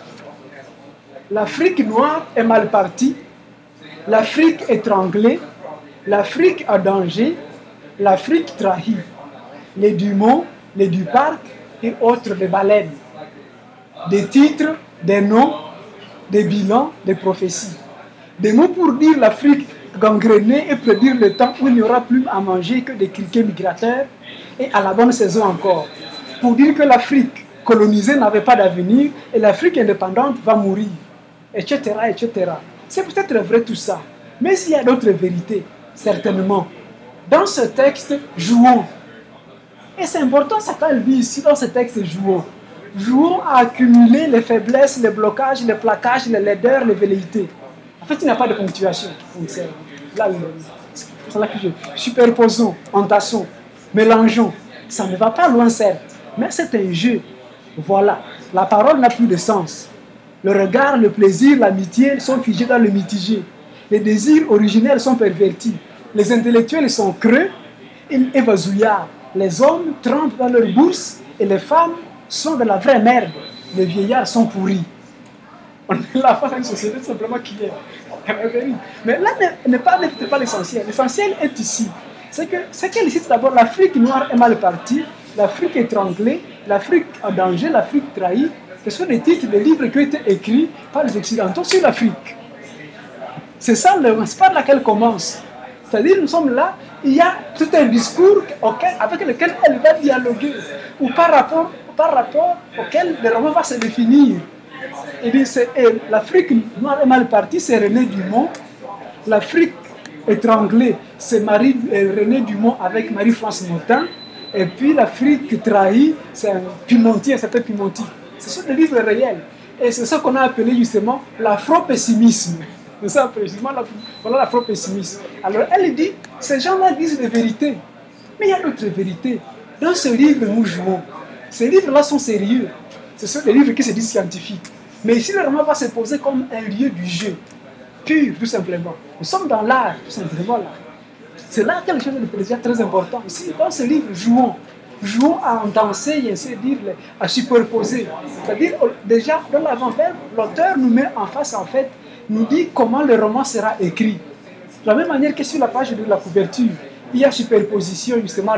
l'Afrique noire est mal partie, l'Afrique étranglée, l'Afrique en danger, l'Afrique trahie, les Dumont, les Duparc et autres des baleines. Des titres, des noms, des bilans, des prophéties. Des mots pour dire l'Afrique gangrénée et prédire le temps où il n'y aura plus à manger que des criquets migrateurs, et à la bonne saison encore, pour dire que l'Afrique colonisée n'avait pas d'avenir et l'Afrique indépendante va mourir, etc., etc. C'est peut-être vrai tout ça, mais il y a d'autres vérités, certainement. Dans ce texte, jouons. Et c'est important ça quand elle dit ici, dans ce texte, jouons. Jouons à accumuler les faiblesses, les blocages, les plaquages, les laideurs, les velléités. En fait, il n'y a pas de ponctuation. Là, c'est là que superposons, entassons, mélangeons. Ça ne va pas loin, certes, mais c'est un jeu. Voilà, la parole n'a plus de sens. Le regard, le plaisir, l'amitié sont figés dans le mitigé. Les désirs originels sont pervertis. Les intellectuels sont creux et vasouillards. Les hommes trempent dans leur bourse et les femmes sont de la vraie merde. Les vieillards sont pourris. On est là face à une société simplement qui est. Mais là, n'est pas l'essentiel. L'essentiel est ici. C'est qu'elle cite d'abord l'Afrique noire est mal partie, l'Afrique étranglée, l'Afrique en danger, l'Afrique trahie. Ce sont des titres de livres qui ont été écrits par les Occidentaux sur l'Afrique. C'est ça, c'est par laquelle commence. C'est-à-dire, nous sommes là, il y a tout un discours avec lequel elle va dialoguer, ou par rapport auquel le roman va se définir. Il dit, l'Afrique noire et mal partie, c'est René Dumont. L'Afrique étranglée, c'est René Dumont avec Marie-France Motin. Et puis l'Afrique trahie, c'est un certain Pimenti. Ce sont des livres réels. Et c'est ça qu'on a appelé justement l'afro-pessimisme. C'est ça précisément, voilà l'afro-pessimisme. Alors elle dit, ces gens-là disent des vérités. Mais il y a d'autres vérités. Dans ce livre, nous jouons. Ces livres-là sont sérieux. Ce sont des livres qui se disent scientifiques. Mais ici, le roman va se poser comme un lieu du jeu. Pur, tout simplement. Nous sommes dans l'art, tout simplement là. C'est là quelque chose de déjà très important. Ici, dans ce livre, jouons à en danser et ainsi de dire, à superposer. C'est-à-dire, déjà, dans l'avant-verbe, l'auteur nous met en face, en fait, nous dit comment le roman sera écrit. De la même manière que sur la page de la couverture, il y a superposition justement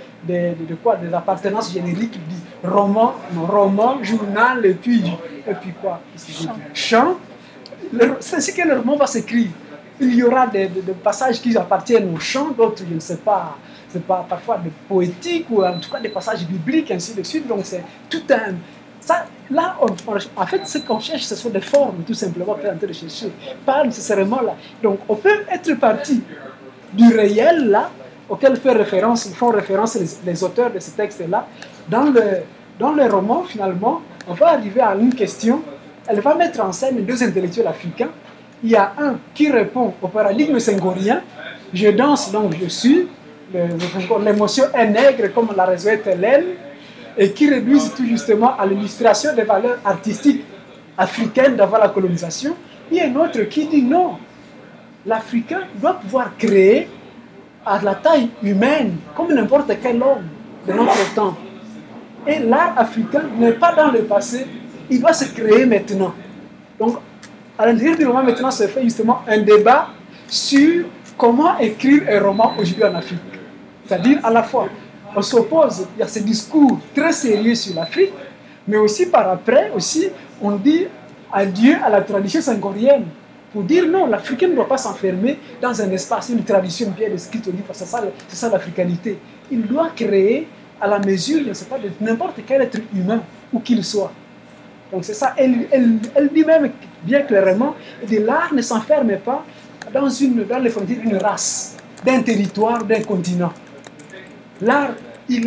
de l'appartenance générique du roman, journal, et puis quoi? Chant. C'est ainsi que le roman va s'écrire. Il y aura des passages qui appartiennent au chant, d'autres, je ne sais pas, c'est pas parfois de poétique ou en tout cas des passages bibliques, ainsi de suite. Donc c'est tout un... Ça, là, en fait, ce qu'on cherche, ce sont des formes, tout simplement, qu'on est en train de chercher. Pas nécessairement là. Donc on peut être parti du réel, là, auquel font référence les auteurs de ce texte-là. Dans le roman, finalement, on va arriver à une question. Elle va mettre en scène deux intellectuels africains. Il y a un qui répond au paradigme senghorien. Je danse, donc je suis. L'émotion est nègre, comme la raison est hélène. Et qui réduisent tout justement à l'illustration des valeurs artistiques africaines d'avant la colonisation. Il y a un autre qui dit non. L'Africain doit pouvoir créer à la taille humaine, comme n'importe quel homme de notre temps. Et l'art africain n'est pas dans le passé, il doit se créer maintenant. Donc, à l'intérieur du roman, maintenant, se fait justement un débat sur comment écrire un roman aujourd'hui en Afrique. C'est-à-dire, à la fois, on s'oppose, il y a ce discours très sérieux sur l'Afrique, mais aussi par après, aussi, on dit adieu à la tradition senghorienne. Pour dire non, l'Africain ne doit pas s'enfermer dans un espace, une tradition bien décrite au livre, c'est ça l'africanité. Il doit créer à la mesure, je ne sais pas, de n'importe quel être humain, où qu'il soit. Donc c'est ça, elle dit même bien clairement, que l'art ne s'enferme pas dans les frontières d'une race, d'un territoire, d'un continent. L'art, il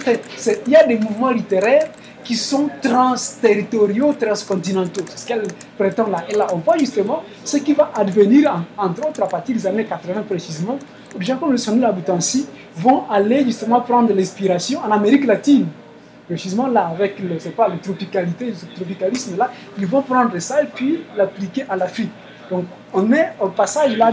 y a des mouvements littéraires qui sont transterritoriaux, transcontinentaux. C'est ce qu'elle prétend là. Et là, on voit justement ce qui va advenir, entre autres, à partir des années 80 précisément, où des gens comme le Sonny Laboutansi vont aller justement prendre l'inspiration en Amérique latine. Précisément là, avec le tropicalisme là, ils vont prendre ça et puis l'appliquer à l'Afrique. Donc, on est au passage là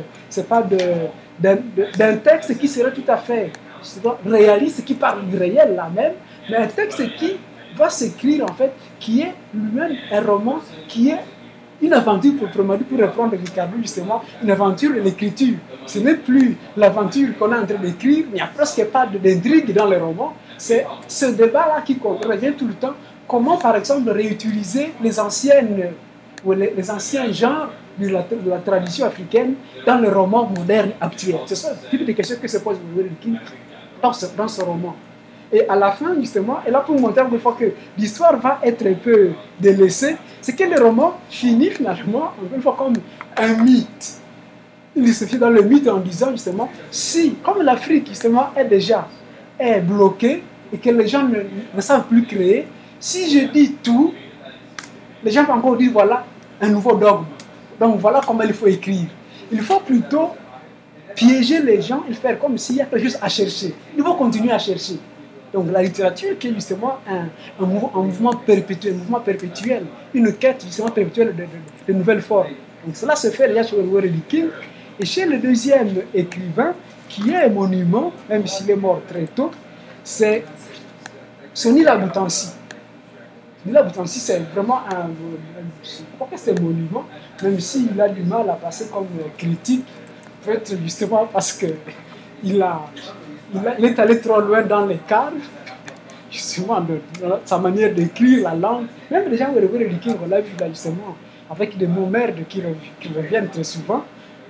d'un texte qui serait tout à fait réaliste, qui parle du réel là même, mais un texte qui va s'écrire en fait, qui est lui-même un roman, qui est une aventure, pour reprendre Ricardo justement, une aventure de l'écriture. Ce n'est plus l'aventure qu'on est en train d'écrire, il n'y a presque pas d'intrigue dans le roman. C'est ce débat-là qui revient tout le temps. Comment, par exemple, réutiliser les anciens genres de la tradition africaine dans le roman moderne actuel. C'est ça le type de question que se pose dans ce roman. Et à la fin, justement, et là pour montrer une fois que l'histoire va être un peu délaissée, c'est que le roman finit finalement, une fois, comme un mythe. Il se fait dans le mythe en disant justement, si, comme l'Afrique justement est bloquée et que les gens ne savent plus créer, si je dis tout, les gens vont encore dire voilà un nouveau dogme. Donc voilà comment il faut écrire. Il faut plutôt piéger les gens et faire comme s'il y a quelque chose à chercher. Il faut continuer à chercher. Donc la littérature qui est justement un mouvement perpétuel, une quête justement perpétuelle de nouvelles formes. Donc cela se fait déjà chez Edward King et chez le deuxième écrivain qui est un monument, même s'il est mort très tôt, c'est Sonny Laboutansi. Sonny Laboutansi, c'est vraiment je crois que c'est un monument, même s'il a du mal à passer comme critique, en fait, justement parce que il est allé trop loin dans les caves, justement, de sa manière d'écrire la langue. Même les gens de King, on l'a vu là, justement, avec des mots merdes qui reviennent très souvent.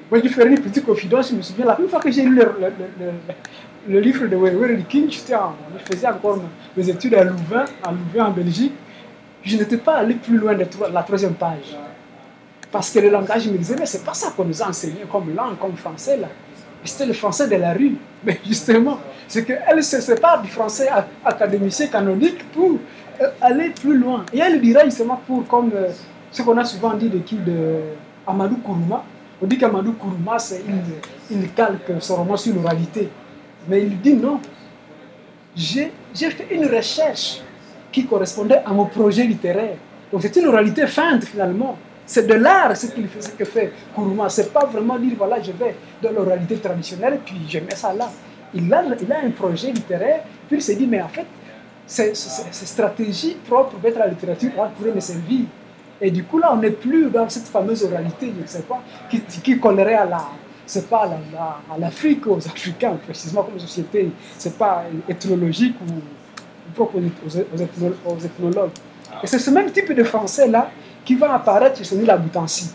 Moi, je ferai une petite confidence. Je me souviens, la première fois que j'ai lu le livre de Wéry King, je faisais encore mes études à Louvain, en Belgique. Je n'étais pas allé plus loin de la 3e page. Parce que le langage, je me disais, mais c'est pas ça qu'on nous a enseigné comme langue, comme français, là. C'était le français de la rue. Mais justement, c'est qu'elle se sépare du français académicien canonique pour aller plus loin. Et elle dira justement comme ce qu'on a souvent dit de Amadou Kourouma. On dit qu'Amadou Kourouma, il calque son roman sur l'oralité. Mais il dit non. J'ai fait une recherche qui correspondait à mon projet littéraire. Donc c'est une oralité feinte finalement. C'est de l'art ce que fait Kourouma. C'est pas vraiment dire voilà, je vais dans l'oralité traditionnelle puis je mets ça là. Il a un projet littéraire, puis il s'est dit mais en fait, ces stratégies propres pour mettre la littérature pourraient me servir. Et du coup là, on n'est plus dans cette fameuse oralité, je ne sais pas, qui collerait à l'Afrique, aux Africains, précisément comme société. C'est pas ethnologique ou propre aux ethnologues. Et c'est ce même type de français là qui va apparaître chez Sonny Laboutancy,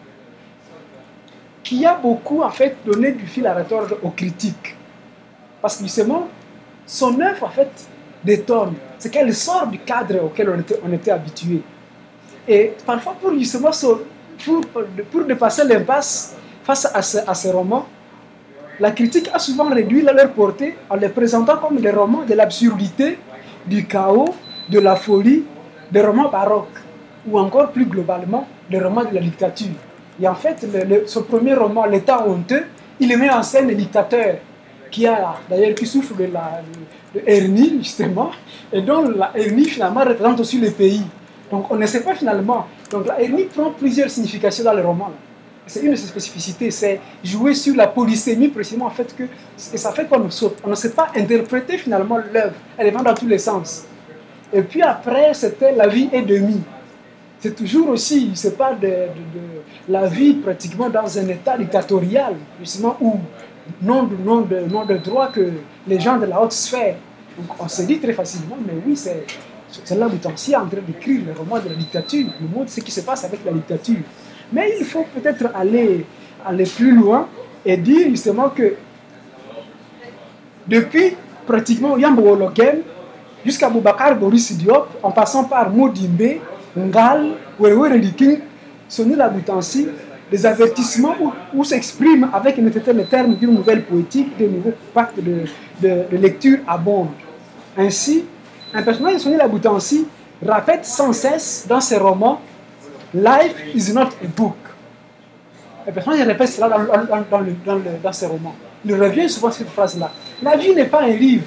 qui a beaucoup en fait donné du fil à retordre aux critiques. Parce que justement, son œuvre en fait détonne. C'est qu'elle sort du cadre auquel on était habitué. Et parfois, pour justement pour dépasser l'impasse face à ces romans, la critique a souvent réduit leur portée en les présentant comme des romans de l'absurdité, du chaos, de la folie, des romans baroques, ou encore plus globalement, des romans de la dictature. Et en fait, ce premier roman, L'État honteux, il met en scène le dictateur qui souffre de hernie, justement, et dont la hernie, finalement, représente aussi le pays. Donc, on ne sait pas finalement. Donc, la hernie prend plusieurs significations dans le roman. Là. C'est une de ses spécificités, c'est jouer sur la polysémie, précisément, en fait, et ça fait qu'on ne sait pas interpréter, finalement, l'œuvre. Elle est dans tous les sens. Et puis après, c'était La vie est demie. C'est toujours aussi, c'est pas de la vie pratiquement dans un état dictatorial, justement, où non de droit que les gens de la haute sphère. Donc on se dit très facilement, mais oui, c'est Laboutancy en train d'écrire le roman de la dictature, le monde, ce qui se passe avec la dictature. Mais il faut peut-être aller plus loin et dire justement que depuis pratiquement Yambo Woloken jusqu'à Boubacar Boris Diop, en passant par Modimbe, Ngal, Wéry King, Sonny Laboutancy, des avertissements où s'expriment avec le terme d'une nouvelle poétique, de nouveaux pactes de lecture abondent. Ainsi, un personnage de Sonny Laboutancy répète sans cesse dans ses romans « Life is not a book ». Le personnage répète cela dans ses romans. Il revient souvent sur cette phrase-là. La vie n'est pas un livre.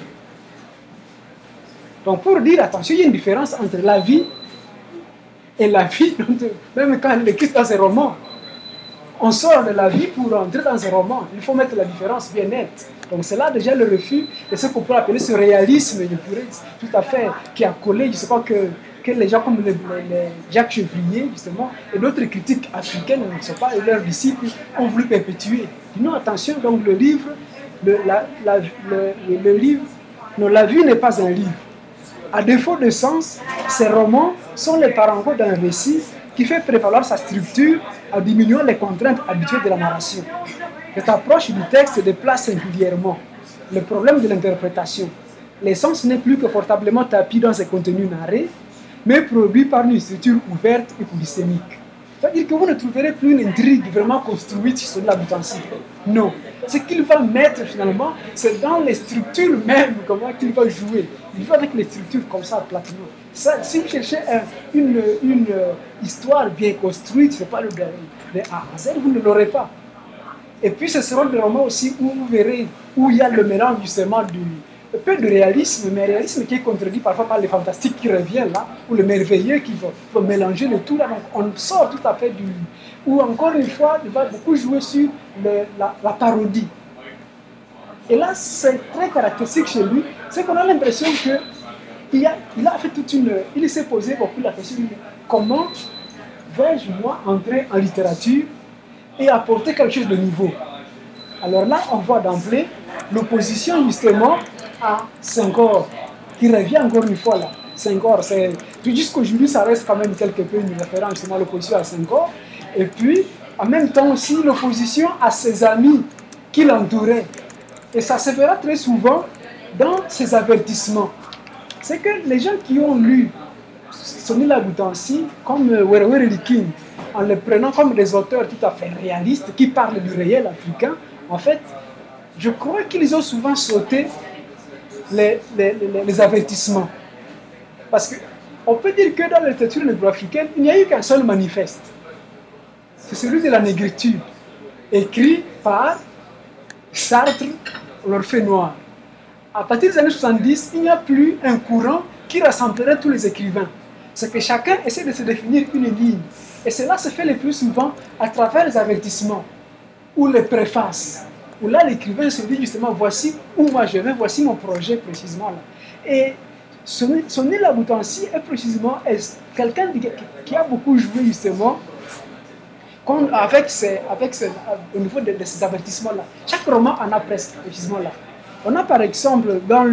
Donc pour dire, attention, il y a une différence entre la vie et la vie, même quand elle écrit dans ses romans. On sort de la vie pour entrer dans un roman. Il faut mettre la différence bien nette. Donc c'est là déjà le refus de ce qu'on peut appeler ce réalisme, je pourrais tout à fait, qui a collé, je ne sais pas, que les gens comme les Jacques Chevrier, justement, et d'autres critiques africaines, je ne sais pas, et leurs disciples, ont voulu perpétuer. Non, attention, donc le livre, la vie n'est pas un livre. À défaut de sens, ces romans sont les parangons d'un récit qui fait prévaloir sa structure en diminuant les contraintes habituelles de la narration. Cette approche du texte déplace singulièrement le problème de l'interprétation. L'essence n'est plus confortablement tapie dans ses contenus narrés, mais produit par une structure ouverte et polysémique. C'est-à-dire que vous ne trouverez plus une intrigue vraiment construite sur Sonny Laboutancy. Non. Ce qu'il va mettre finalement, c'est dans les structures même, comment qu'il va jouer. Il va avec les structures comme ça, platement. Si vous cherchez une histoire bien construite, c'est pas le A à Z, vous ne l'aurez pas. Et puis ce seront des romans aussi où vous verrez, où il y a le mélange justement un peu de réalisme, mais réalisme qui est contredit parfois par le fantastique qui revient là, ou le merveilleux qui va mélanger le tout là. Donc on sort tout à fait ou encore une fois, il va beaucoup jouer sur la parodie. Et là, c'est très caractéristique chez lui, c'est qu'on a l'impression qu'il a fait il s'est posé beaucoup la question de comment vais-je moi entrer en littérature et apporter quelque chose de nouveau. Alors là, on voit d'emblée l'opposition justement à Senghor, qui revient encore une fois là. Senghor, jusqu'aujourd'hui, ça reste quand même quelque peu une référence justement à l'opposition à Senghor. Et puis, en même temps aussi l'opposition à ses amis qui l'entouraient. Et ça se verra très souvent dans ses avertissements. C'est que les gens qui ont lu Sonila Boutansi, comme Werewere Liking, en les prenant comme des auteurs tout à fait réalistes, qui parlent du réel africain, en fait, je crois qu'ils ont souvent sauté les avertissements. Parce qu'on peut dire que dans la littérature négro-africaine, il n'y a eu qu'un seul manifeste. C'est celui de la négritude, écrit par Sartre, l'Orphée noir. À partir des années 70, il n'y a plus un courant qui rassemblerait tous les écrivains. C'est que chacun essaie de se définir une ligne. Et cela se fait le plus souvent à travers les avertissements ou les préfaces. Où là, l'écrivain se dit justement, voici où moi je vais, voici mon projet précisément là. Et Sonila Boutansi est précisément quelqu'un qui a beaucoup joué justement au niveau de ces avertissements-là. Chaque roman en a presque précisément là. On a par exemple dans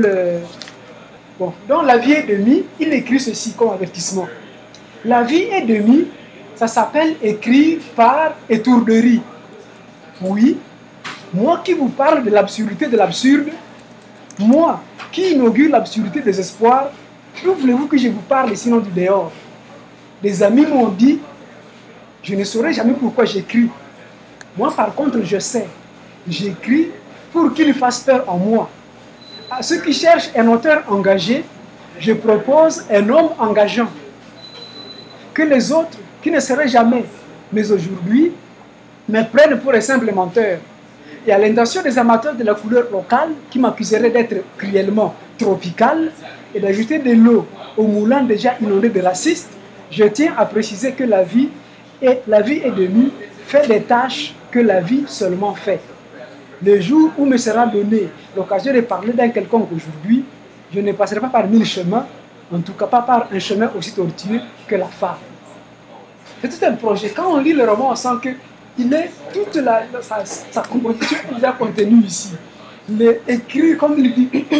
La vie est demie, il écrit ceci comme avertissement. La vie est demie, ça s'appelle écrire par étourderie. Oui, moi qui vous parle de l'absurdité de l'absurde, moi qui inaugure l'absurdité des espoirs, d'où voulez-vous que je vous parle sinon du dehors? Des amis m'ont dit, je ne saurais jamais pourquoi j'écris. Moi par contre je sais, j'écris pour qu'il fasse peur en moi. À ceux qui cherchent un auteur engagé, je propose un homme engageant. Que les autres, qui ne seraient jamais, mais aujourd'hui, me prennent pour un simple menteur. Et à l'intention des amateurs de la couleur locale, qui m'accuseraient d'être cruellement tropical et d'ajouter de l'eau au moulin déjà inondé de racistes, je tiens à préciser que la vie est demie, fait des tâches que la vie seulement fait. Le jour où me sera donné l'occasion de parler d'un quelconque aujourd'hui, je ne passerai pas par 1000 chemins, en tout cas pas par un chemin aussi tortueux que la femme. C'est tout un projet. Quand on lit le roman, on sent qu'il est toute sa composition est déjà contenue ici. Il est écrit comme il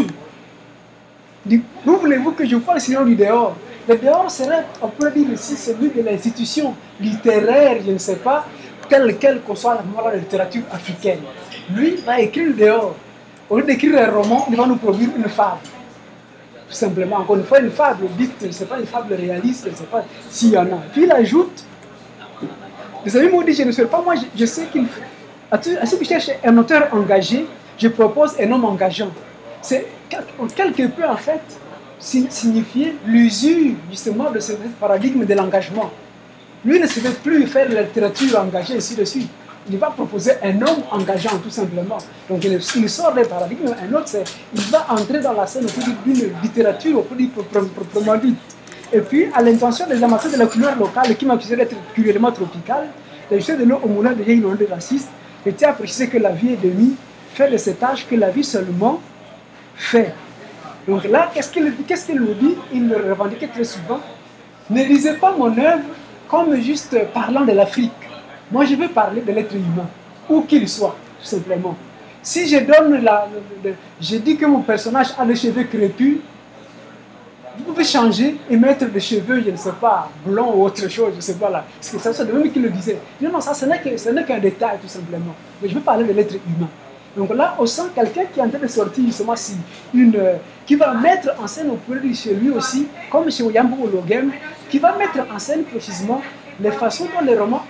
dit. Vous voulez-vous que je parle sinon du dehors? Le dehors serait, on pourrait dire ici, celui de l'institution littéraire, je ne sais pas, quelle que soit la littérature africaine. Lui va écrire le dehors. Au lieu d'écrire un roman, il va nous produire une fable. Tout simplement, encore une fois, une fable dite, ce n'est pas une fable réaliste, je ne sais pas s'il y en a. Puis il ajoute, les amis m'ont dit, je ne sais pas, moi je sais qu'il faut. À ceux qui cherchent un auteur engagé, je propose un homme engageant. C'est quelque peu en fait signifier l'usure justement de ce paradigme de l'engagement. Lui ne se veut plus faire de la littérature engagée ainsi de suite. Il va proposer un homme engageant tout simplement. Donc il sort des paradigmes, un autre il va entrer dans la scène d'une littérature au plus proprement dite. Et puis à l'intention des amateurs de la couleur locale qui m'accuseraient d'être cruellement tropical, d'ajouter de l'eau au moulin déjà inondé de racistes, je tiens à préciser que la vie est demie, fait de ces tâches que la vie seulement fait. Donc là, qu'est-ce qu'il nous dit? Il le revendiquait très souvent. Ne lisez pas mon œuvre comme juste parlant de l'Afrique. Moi, je veux parler de l'être humain, où qu'il soit, tout simplement. Si je dis que mon personnage a les cheveux crépus, vous pouvez changer et mettre des cheveux, je ne sais pas, blonds ou autre chose, je ne sais pas là. Parce que c'est de même qui le disait. Non, ça, ce n'est qu'un détail, tout simplement. Mais je veux parler de l'être humain. Donc là, on sent quelqu'un qui est en train de sortir justement qui va mettre en scène au produit chez lui aussi, comme chez Oyambo Ologem, qui va mettre en scène précisément les façons dont le roman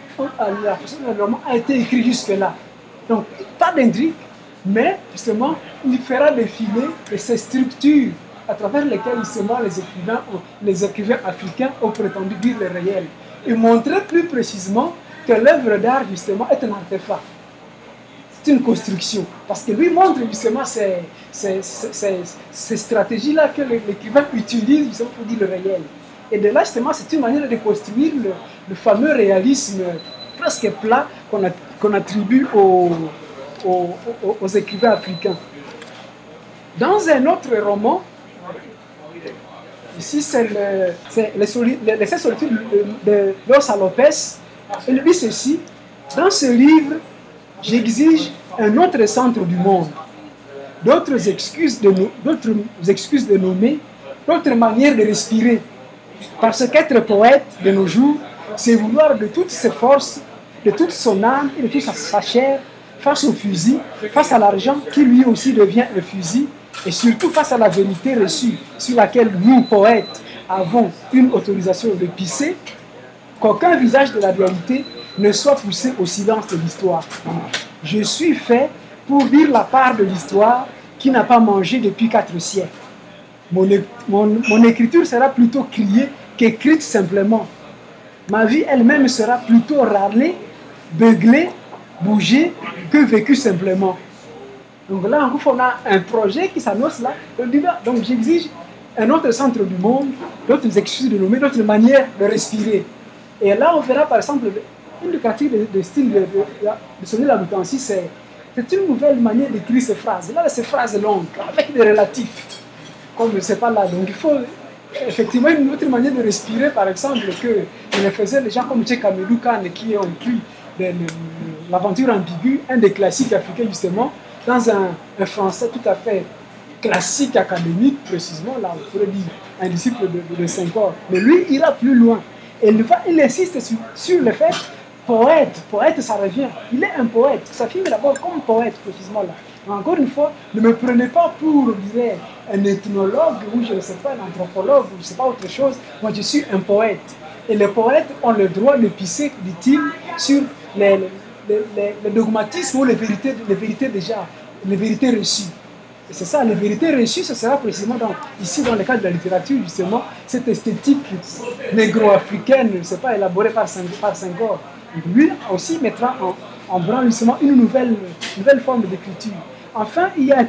a été écrit jusque-là. Donc, pas d'intrigue, mais justement, il fera défiler ces structures à travers lesquelles justement les écrivains africains ont prétendu dire le réel. Et montrer plus précisément que l'œuvre d'art justement est un artefact. C'est une construction. Parce que lui montre justement ces stratégies-là que l'écrivain utilise justement pour dire le réel. Et de là, justement, c'est une manière de construire le fameux réalisme presque plat qu'on attribue aux écrivains africains. Dans un autre roman, ici c'est les solitudes de Rosa Lopez, il dit ceci: dans ce livre, j'exige un autre centre du monde, d'autres excuses de nommer, d'autres manières de respirer. Parce qu'être poète de nos jours, c'est vouloir de toutes ses forces de toute son âme et de toute sa chair face au fusil, face à l'argent qui lui aussi devient un fusil, et surtout face à la vérité reçue sur laquelle nous, poètes, avons une autorisation de pisser, qu'aucun visage de la réalité ne soit poussé au silence de l'histoire. Je suis fait pour dire la part de l'histoire qui n'a pas mangé depuis 4 siècles. Mon écriture sera plutôt criée qu'écrite simplement. Ma vie elle-même sera plutôt râlée, beuglée, bougée que vécue simplement. Donc là, on a un projet qui s'annonce là. Donc j'exige un autre centre du monde, d'autres excuses de nommer, d'autres manières de respirer. Et là, on verra par exemple une critique de style de Sonny Labutansi, c'est une nouvelle manière d'écrire ces phrases. Là, ces phrases longues, avec des relatifs, comme c'est pas là. Donc il faut effectivement une autre manière de respirer, par exemple, que le faisaient les gens comme Tchèque Amédou Kane, qui ont écrit l'aventure ambiguë, un des classiques africains justement, dans un français tout à fait classique, académique, précisément, là, on pourrait dire un disciple de Senghor. Mais lui, il ira plus loin. Et il insiste sur le fait, poète, ça revient. Il est un poète. Ça finit d'abord comme poète, précisément là. Mais encore une fois, ne me prenez pas pour, je dirais, un ethnologue ou je ne sais pas, un anthropologue ou je ne sais pas autre chose. Moi, je suis un poète. Et les poètes ont le droit de pisser, dit-il, sur les dogmatismes ou les vérités déjà, les vérités reçues. Et c'est ça, les vérités reçues, ce sera précisément ici dans le cadre de la littérature, justement, cette esthétique négro-africaine, c'est pas élaborée par Senghor. Lui aussi mettra en branle justement une nouvelle forme d'écriture. Enfin, il y a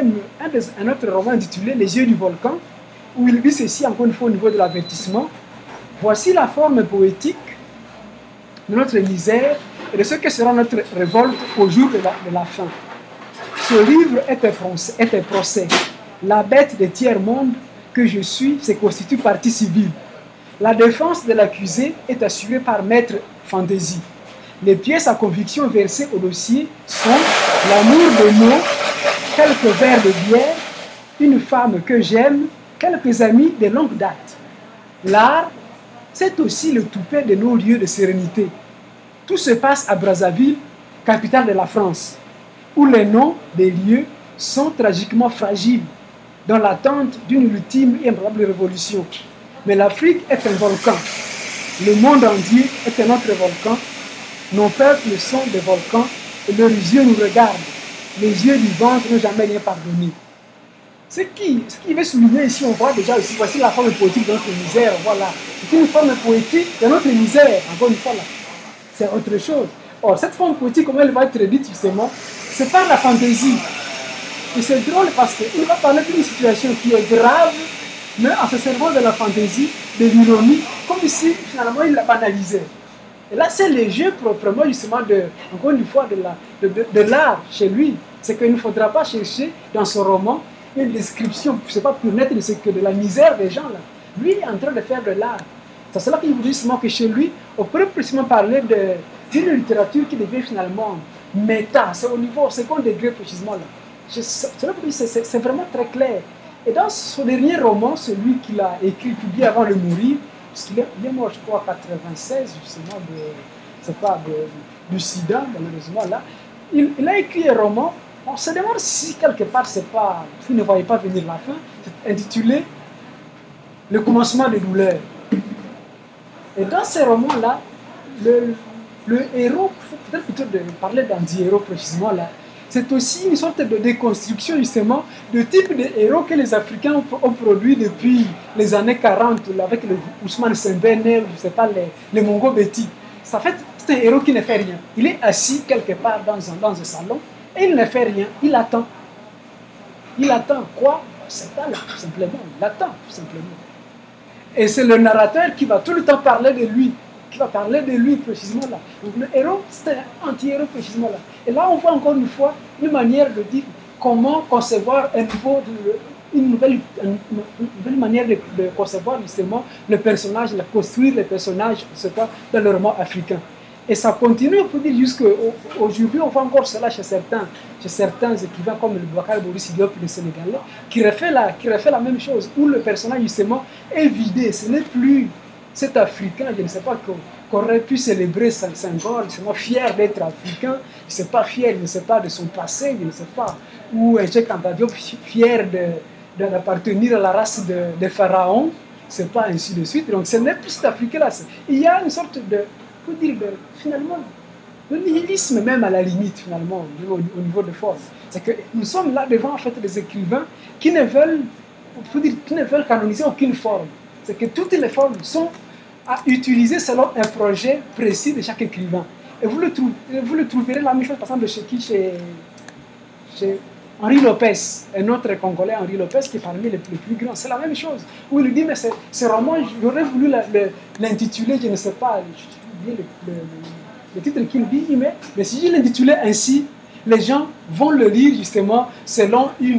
un autre roman intitulé Les yeux du volcan, où il dit ceci encore une fois au niveau de l'avertissement. Voici la forme poétique de notre misère et de ce que sera notre révolte au jour de la fin. Ce livre est un procès. La bête des tiers-mondes que je suis se constitue partie civile. La défense de l'accusé est assurée par Maître Fantaisie. Les pièces à conviction versées au dossier sont l'amour de mots, quelques verres de bière, une femme que j'aime, quelques amis de longue date. L'art, c'est aussi le toupet de nos lieux de sérénité. Tout se passe à Brazzaville, capitale de la France, où les noms des lieux sont tragiquement fragiles, dans l'attente d'une ultime et improbable révolution. Mais l'Afrique est un volcan. Le monde entier est un autre volcan. Nos peuples sont des volcans et leurs yeux nous regardent. Les yeux du ventre n'ont jamais rien pardonné. Ce qui veut souligner ici, on voit déjà aussi, voici la forme poétique de notre misère, voilà. C'est une forme poétique de notre misère, encore une fois là. C'est autre chose. Or, cette forme poétique, comment elle va être dite justement, c'est par la fantaisie. Et c'est drôle parce qu'il va parler d'une situation qui est grave, mais en se servant de la fantaisie, de l'ironie, comme si finalement il la banalisait. Et là, c'est le jeu proprement justement encore une fois, de l'art chez lui. C'est qu'il ne faudra pas chercher dans ce roman une description, c'est pas plus nette de la misère des gens là. Lui est en train de faire de l'art. C'est cela qu'il vous dit justement que chez lui, on peut précisément parler d'une littérature qui devient finalement méta, c'est au niveau second degré précisément là. C'est vraiment très clair. Et dans son dernier roman, celui qu'il a écrit, publié avant de mourir, parce qu'il est mort, je crois, en 96, justement, du sida, malheureusement, là, il a écrit un roman, on se demande si quelque part, il ne voyait pas venir la fin, c'est intitulé « Le commencement des douleurs ». Et dans ce roman-là, le héros, peut-être plutôt de parler d'anti-héros précisément là, c'est aussi une sorte de déconstruction justement de type de héros que les Africains ont produit depuis les années 40 là, avec le Ousmane Sembène, je ne sais pas, les Mongo Betty. Ça fait, c'est un héros qui ne fait rien. Il est assis quelque part dans un salon et il ne fait rien. Il attend. Il attend quoi? C'est pas là, tout simplement. Il attend, tout simplement. Et c'est le narrateur qui va tout le temps parler de lui. Qui va parler de lui précisément là. Donc le héros, c'est un anti-héros précisément là. Et là, on voit encore une fois une manière de dire comment concevoir une nouvelle manière de concevoir justement le personnage, de construire les personnages dans le roman africain. Et ça continue, on peut dire, jusqu'aujourd'hui, on voit encore cela chez certains écrivains comme le Boubacar Boris Diop, le Sénégalais, qui refait la même chose, où le personnage justement est vidé. Ce n'est plus cet Africain, je ne sais pas qu'aurait pu célébrer Senghor, justement fier d'être africain, il ne sait pas fier, il ne sait pas de son passé, il ne sait pas, ou un Cheikh Anta Diop fier d'appartenir à la race des pharaons, c'est pas ainsi de suite. Donc ce n'est plus cet Africain-là. Il y a une sorte finalement, de nihilisme même à la limite, finalement, au niveau de force. C'est que nous sommes là devant, en fait, des écrivains qui ne veulent, qui ne veulent canoniser aucune forme. C'est que toutes les formes sont à utiliser selon un projet précis de chaque écrivain. Et vous le trouverez la même chose, par exemple, chez Henri Lopez, un autre Congolais, Henri Lopez, qui est parmi les plus grands. C'est la même chose. Où il dit, mais ce roman, j'aurais voulu l'intituler, je ne sais pas, je oublié le titre qu'il dit, mais si je l'intitulais ainsi, les gens vont le lire justement selon les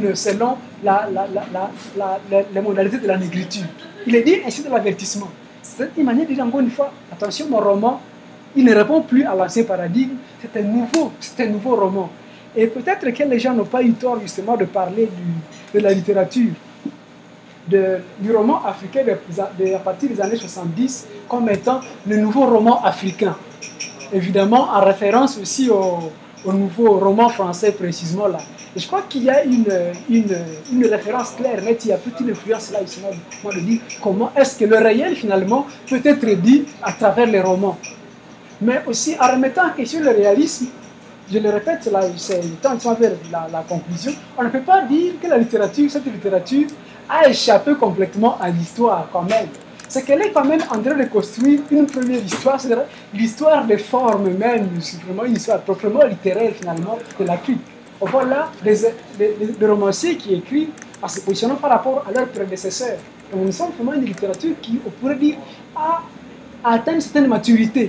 modalités de la négritude. Il est dit ainsi de l'avertissement. C'est une manière de dire encore une fois, attention, mon roman, il ne répond plus à l'ancien paradigme, c'est un nouveau roman. Et peut-être que les gens n'ont pas eu tort justement de parler de la littérature, du roman africain à partir des années 70 comme étant le nouveau roman africain. Évidemment, en référence aussi au nouveau roman français précisément là. Et je crois qu'il y a une référence claire, mais il y a toute une influence là justement de dire comment est-ce que le réel finalement peut être dit à travers les romans. Mais aussi en remettant en question le réalisme, je le répète, là, c'est vers la conclusion, on ne peut pas dire que cette littérature a échappé complètement à l'histoire quand même. C'est qu'elle est quand même en train de construire une première histoire, c'est l'histoire des formes même, c'est vraiment une histoire proprement littéraire finalement de l'Afrique. On voit là des romanciers qui écrivent en se positionnant par rapport à leurs prédécesseurs. Donc nous sommes vraiment une littérature qui, on pourrait dire, a atteint une certaine maturité.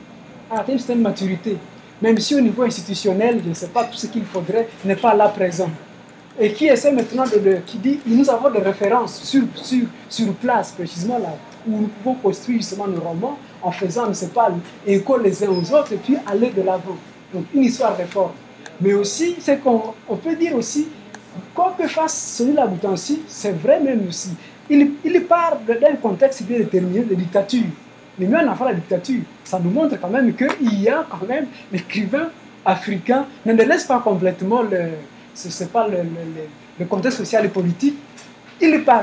Même si au niveau institutionnel, je ne sais pas, tout ce qu'il faudrait n'est pas là présent. Et qui essaie maintenant qui dit, nous avons des références sur place, précisément là, où nous pouvons construire justement nos romans en faisant, je ne sais pas, écho les uns aux autres et puis aller de l'avant. Donc une histoire de forme. Mais aussi, c'est qu'on peut dire aussi, quoi que fasse celui-là Boutancy, c'est vrai même aussi. Il part d'un contexte bien déterminé de dictature. Mais même en la dictature, ça nous montre quand même qu'il y a quand même l'écrivain africain ne laisse pas complètement le contexte social et politique. Il part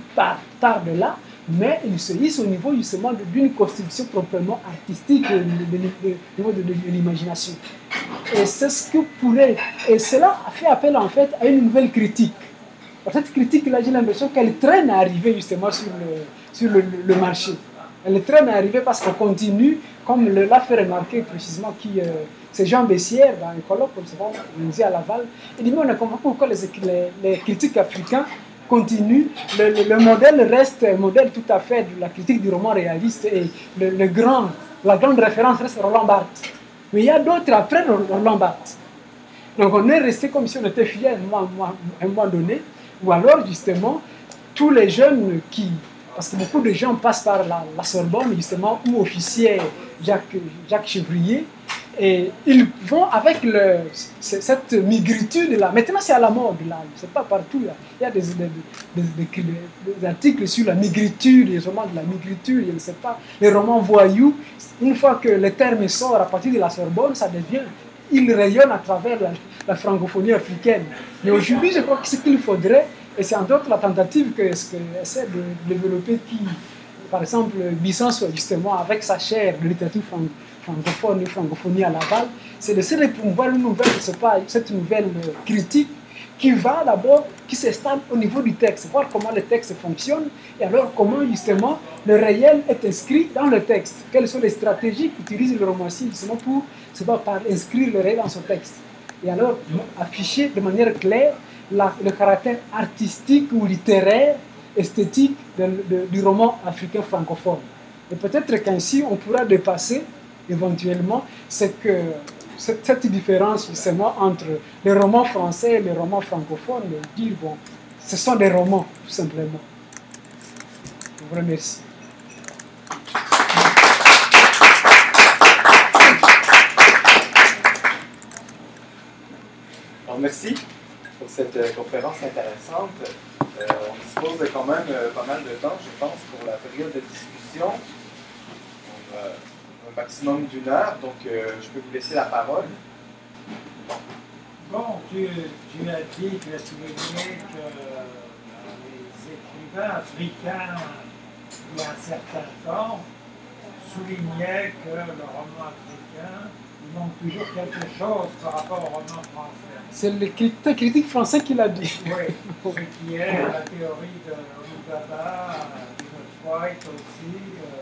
de là, mais il se hisse au niveau justement d'une constitution proprement artistique au niveau de l'imagination. Et c'est ce que pourrait... Et cela a fait appel en fait à une nouvelle critique. Cette critique-là, j'ai l'impression qu'elle traîne à arriver justement sur le marché. Elle traîne à arriver parce qu'on continue, comme l'a fait remarquer précisément c'est Jean Bessières dans un colloque organisé à Laval. Il dit, mais on a compris pourquoi les critiques africains continuent. Le modèle reste un modèle tout à fait de la critique du roman réaliste et la grande référence reste Roland Barthes. Mais il y a d'autres après Roland Barthes. Donc on est resté comme si on était fiers à un moment donné, ou alors justement tous les jeunes parce que beaucoup de gens passent par la Sorbonne justement où officiait Jacques Chevrier, et ils vont avec cette migritude là. Maintenant c'est à la mode là, c'est pas partout là. Il y a des articles sur la migritude, les romans de la migritude, je ne sais pas, les romans voyous. Une fois que le terme sort à partir de la Sorbonne, ça devient, il rayonne à travers la francophonie africaine. Mais aujourd'hui, je crois que ce qu'il faudrait, et c'est entre autres la tentative que essaie de développer par exemple, Bissens, justement, avec sa chaire de littérature francophone et francophonie à Laval, c'est d'essayer de promouvoir cette nouvelle critique qui s'installe au niveau du texte, voir comment le texte fonctionne, et alors comment justement le réel est inscrit dans le texte. Quelles sont les stratégies qu'utilise le romancier justement pour inscrire le réel dans son texte. Et alors afficher de manière claire le caractère artistique ou littéraire, esthétique du roman africain francophone. Et peut-être qu'ainsi on pourra dépasser éventuellement cette différence justement entre les romans français et les romans francophones, et dire bon, ce sont des romans tout simplement. Je vous remercie. Alors merci pour cette conférence intéressante. On dispose de quand même pas mal de temps, je pense, pour la période de discussion. On va un maximum d'1 heure, donc je peux vous laisser la parole. Bon, tu as souligné que les écrivains africains, il y a un certain temps, soulignaient que le roman africain il manque toujours quelque chose par rapport au roman français. C'est le critique français qui l'a dit. Oui, ce qui est la théorie de Olugaba, de White aussi,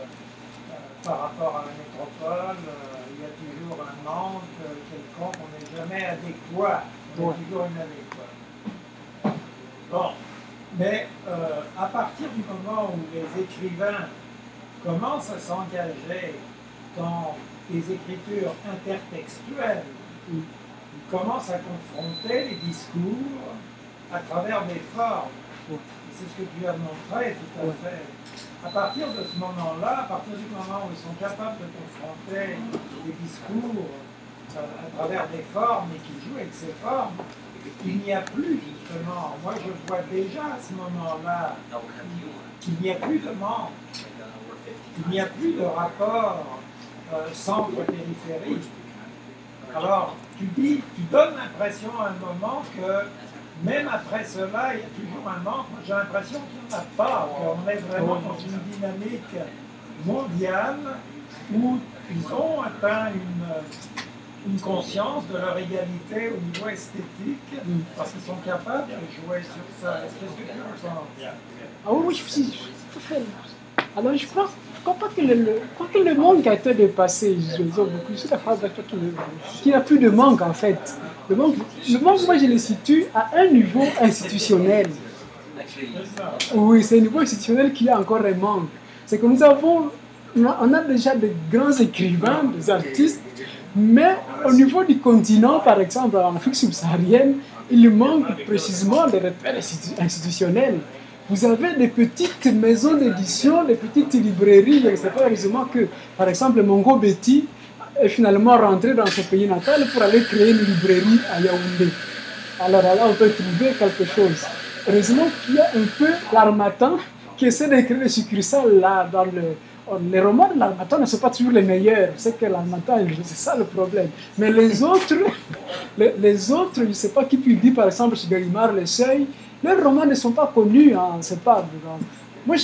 par rapport à la métropole, il y a toujours un manque quelconque, on n'est jamais adéquat, on est toujours inadéquat. Bon, mais à partir du moment où les écrivains commencent à s'engager dans des écritures intertextuelles, ils commencent à confronter les discours à travers des formes. C'est ce que tu as montré tout à fait. À partir de ce moment-là, à partir du moment où ils sont capables de confronter des discours à travers des formes et qui jouent avec ces formes, il n'y a plus justement, moi je vois déjà à ce moment-là qu'il n'y a plus de manque, il n'y a plus de rapport centre-périphérie. Alors tu donnes l'impression à un moment que même après cela, il y a toujours un manque. J'ai l'impression qu'il n'y en a pas, qu'on est vraiment dans une dynamique mondiale où ils ont atteint une conscience de leur égalité au niveau esthétique parce qu'ils sont capables de jouer sur ça. Est-ce que tu en penses? Ah oui, je suis tout à fait. Alors je crois pas que le manque a été dépassé. Je suis d'accord avec toi qu'il n'y a plus de manque en fait. Le manque, moi je le situe à un niveau institutionnel. Oui, c'est un niveau institutionnel qui a encore un manque. C'est que on a déjà de grands écrivains, des artistes, mais au niveau du continent, par exemple en Afrique subsaharienne, il manque précisément des repères institutionnels. Vous avez des petites maisons d'édition, des petites librairies. Je ne sais pas heureusement que, par exemple, Mongo Betty est finalement rentré dans son pays natal pour aller créer une librairie à Yaoundé. Alors là, on peut trouver quelque chose. Heureusement qu'il y a un peu l'Harmattan qui essaie d'écrire des succursales là dans les romans de l'Harmattan ne sont pas toujours les meilleurs. C'est que l'Harmattan, c'est ça le problème. Mais les autres, je ne sais pas qui peut dire, par exemple, chez Gallimard, Les Seuils, leurs romans ne sont pas connus. Hein, c'est pas, moi,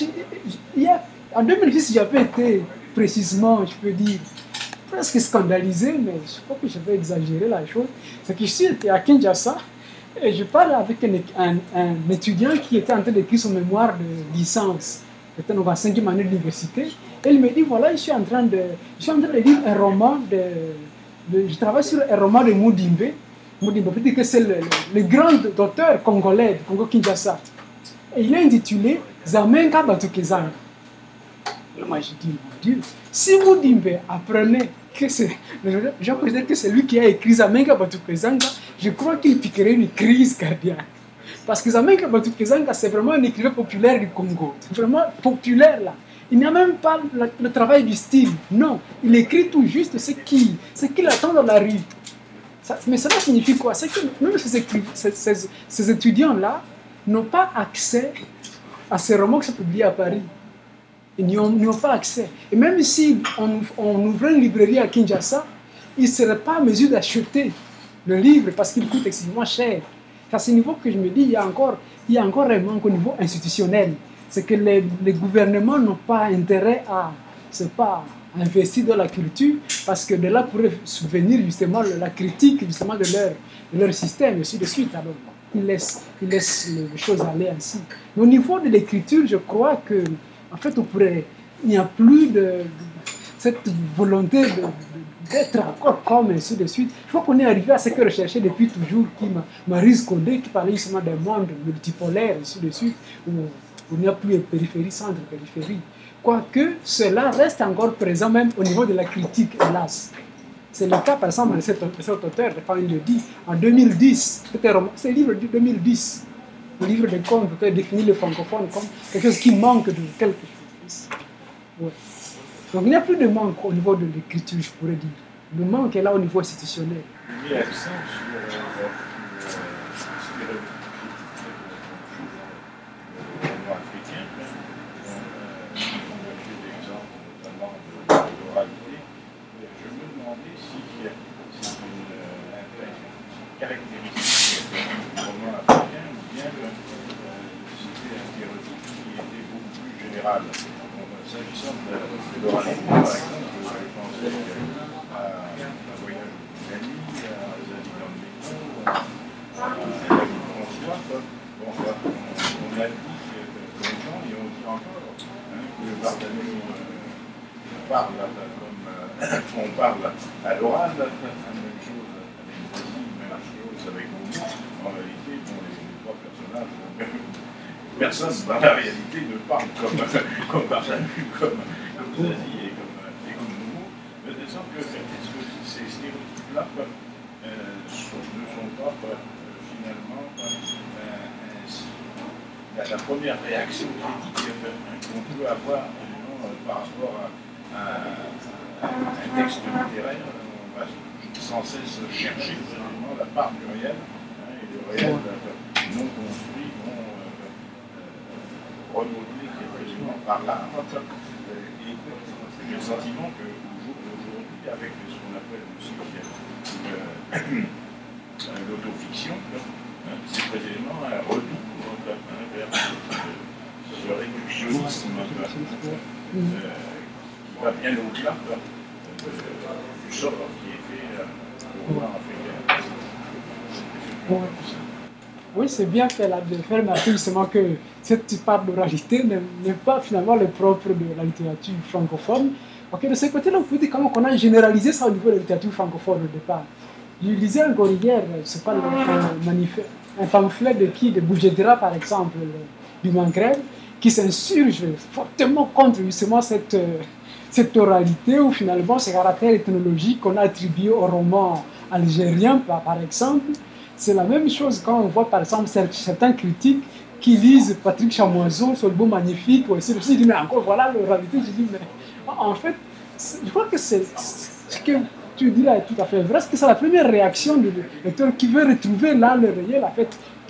en 2010, j'avais été précisément, je peux dire, presque scandalisé, mais je crois que je vais exagérer la chose. C'est que je suis à Kinshasa et je parle avec un étudiant qui était en train d'écrire son mémoire de licence. Il était en 5e année de l'université. Et il me dit, voilà, je suis en train de lire un roman je travaille sur un roman de Mudimbe. Mudimbe peut dire que c'est le grand auteur congolais, du Congo-Kinshasa. Et il est intitulé Zamenka Batukezanga. Moi, je dis, mon Dieu, si Mudimbe apprenait que je considère que c'est lui qui a écrit Zamenka Batukezanga, je crois qu'il piquerait une crise cardiaque. Parce que Zamenka Batukezanga, c'est vraiment un écrivain populaire du Congo. C'est vraiment populaire là. Il n'y a même pas le travail du style. Non, il écrit tout juste ce qu'il attend dans la rue. Mais cela signifie quoi? C'est que même ces étudiants-là n'ont pas accès à ces romans qui sont publiés à Paris. Ils n'y ont pas accès. Et même si on ouvrait une librairie à Kinshasa, ils ne seraient pas en mesure d'acheter le livre parce qu'il coûte excessivement cher. C'est à ce niveau que je me dis qu'il y a encore un manque au niveau institutionnel. C'est que les gouvernements n'ont pas intérêt à investir dans la culture parce que de là pourrait venir justement la critique justement de leur système et ainsi de suite. Alors, ils laissent les choses aller ainsi. Mais au niveau de l'écriture, je crois que en fait, il n'y a plus de cette volonté d'être encore comme ainsi de suite. Je crois qu'on est arrivé à ce que recherchait depuis toujours, qui Maryse Condé, qui parlait justement d'un monde multipolaire, ainsi de suite, où il n'y a plus de périphérie, centre-périphérie. Quoique cela reste encore présent même au niveau de la critique, hélas. C'est le cas, par exemple, de cet auteur, il le dit, en 2010, c'est un livre de 2010, le livre de contes qui définit le francophone comme quelque chose qui manque de quelque chose. Ouais. Donc il n'y a plus de manque au niveau de l'écriture, je pourrais dire. Le manque est là au niveau institutionnel. Il y a l'accent sur ce qui est le roman africain. L'exemple notamment de l'oralité. général. S'agissant de l'oralité, par exemple, je pensais à un voyage au Mali, à Zazie dans le Métro, à David François. Bon, on a dit longtemps et on dit encore que Barthélemy parle comme on parle à l'oral, la même chose avec Zazie, même chose avec Momo. En réalité, bon, les trois personnages, personne dans la réalité ne parle comme Barthélemy, comme Zazie et comme Momo, de sorte que ces stéréotypes-là ne sont pas finalement la première réaction critique qu'on peut avoir par rapport à un texte littéraire. On va sans cesse chercher vraiment la part du réel et le réel non construit, non renouvelé quasiment par l'art. Et j'ai le sentiment qu'aujourd'hui, avec ce qu'on appelle aussi l'autofiction, c'est précisément un retour vers ce réductionnisme qui va bien au-delà du sort qui est fait au pouvoir africain. Oui, c'est bien fait là, de faire remarquer justement que cette part d'oralité n'est pas finalement le propre de la littérature francophone. Ok, de ce côté-là, on peut dire comment on a généralisé ça au niveau de la littérature francophone au départ. Je lisais encore hier, c'est pas un pamphlet de Boudjedra par exemple, du Maghreb, qui s'insurge fortement contre justement cette oralité ou finalement ce caractère ethnologique qu'on a attribué au roman algérien par exemple. C'est la même chose quand on voit par exemple certains critiques qui lisent Patrick Chamoiseau sur le beau magnifique, ou ainsi de suite, je dis mais encore voilà l'oralité, je dis mais en fait, je crois que ce que tu dis là est tout à fait vrai, parce que c'est la première réaction du lecteur qui veut retrouver là le réel, en fait,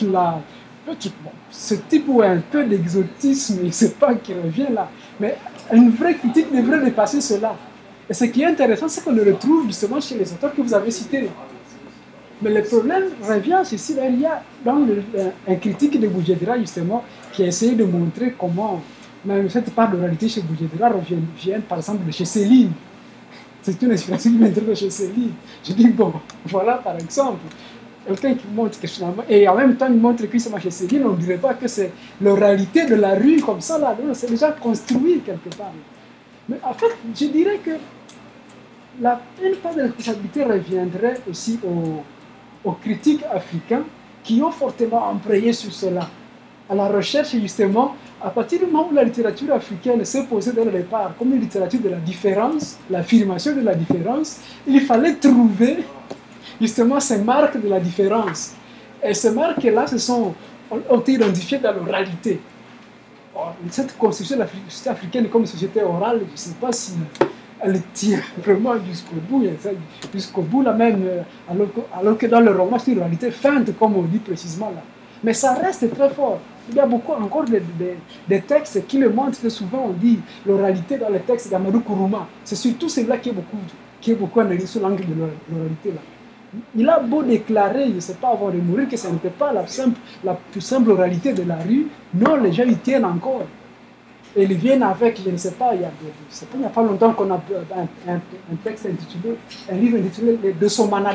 ce type où un peu d'exotisme, il ne sait pas qui revient là, mais une vraie critique devrait dépasser cela. Et ce qui est intéressant, c'est qu'on le retrouve justement chez les auteurs que vous avez cités là. Mais le problème revient ici, il y a dans un critique de Boudjedra justement qui a essayé de montrer comment même cette part d'oralité chez Boudjedra vient par exemple de chez Céline. C'est une inspiration qui m'intéresse de chez Céline. Je dis bon, voilà par exemple, quelqu'un qui montre que finalement, et en même temps il montre que c'est chez Céline, on ne dirait pas que c'est l'oralité de la rue comme ça, là, c'est déjà construit quelque part. Mais en fait, je dirais que une part de la responsabilité reviendrait aussi aux critiques africains qui ont fortement emprayé sur cela, à la recherche justement, à partir du moment où la littérature africaine s'est posée dès le départ comme une littérature de la différence, l'affirmation de la différence, il fallait trouver justement ces marques de la différence. Et ces marques-là ont été identifiées dans l'oralité. Cette construction de la société africaine comme société orale, je ne sais pas si elle tient vraiment jusqu'au bout là même, alors que dans le roman, c'est une réalité feinte, comme on dit précisément là. Mais ça reste très fort. Il y a beaucoup encore des textes qui le montrent, que souvent on dit l'oralité dans les textes d'Amadou Kourouma. C'est surtout celui-là qui est beaucoup analysé sous l'angle de l'oralité là. Il a beau déclarer, je ne sais pas, avant de mourir, que ce n'était pas la plus simple oralité de la rue. Non, les gens y tiennent encore. Et ils viennent avec, je ne sais pas, il n'y a pas longtemps qu'on a un texte intitulé, un livre intitulé De Somana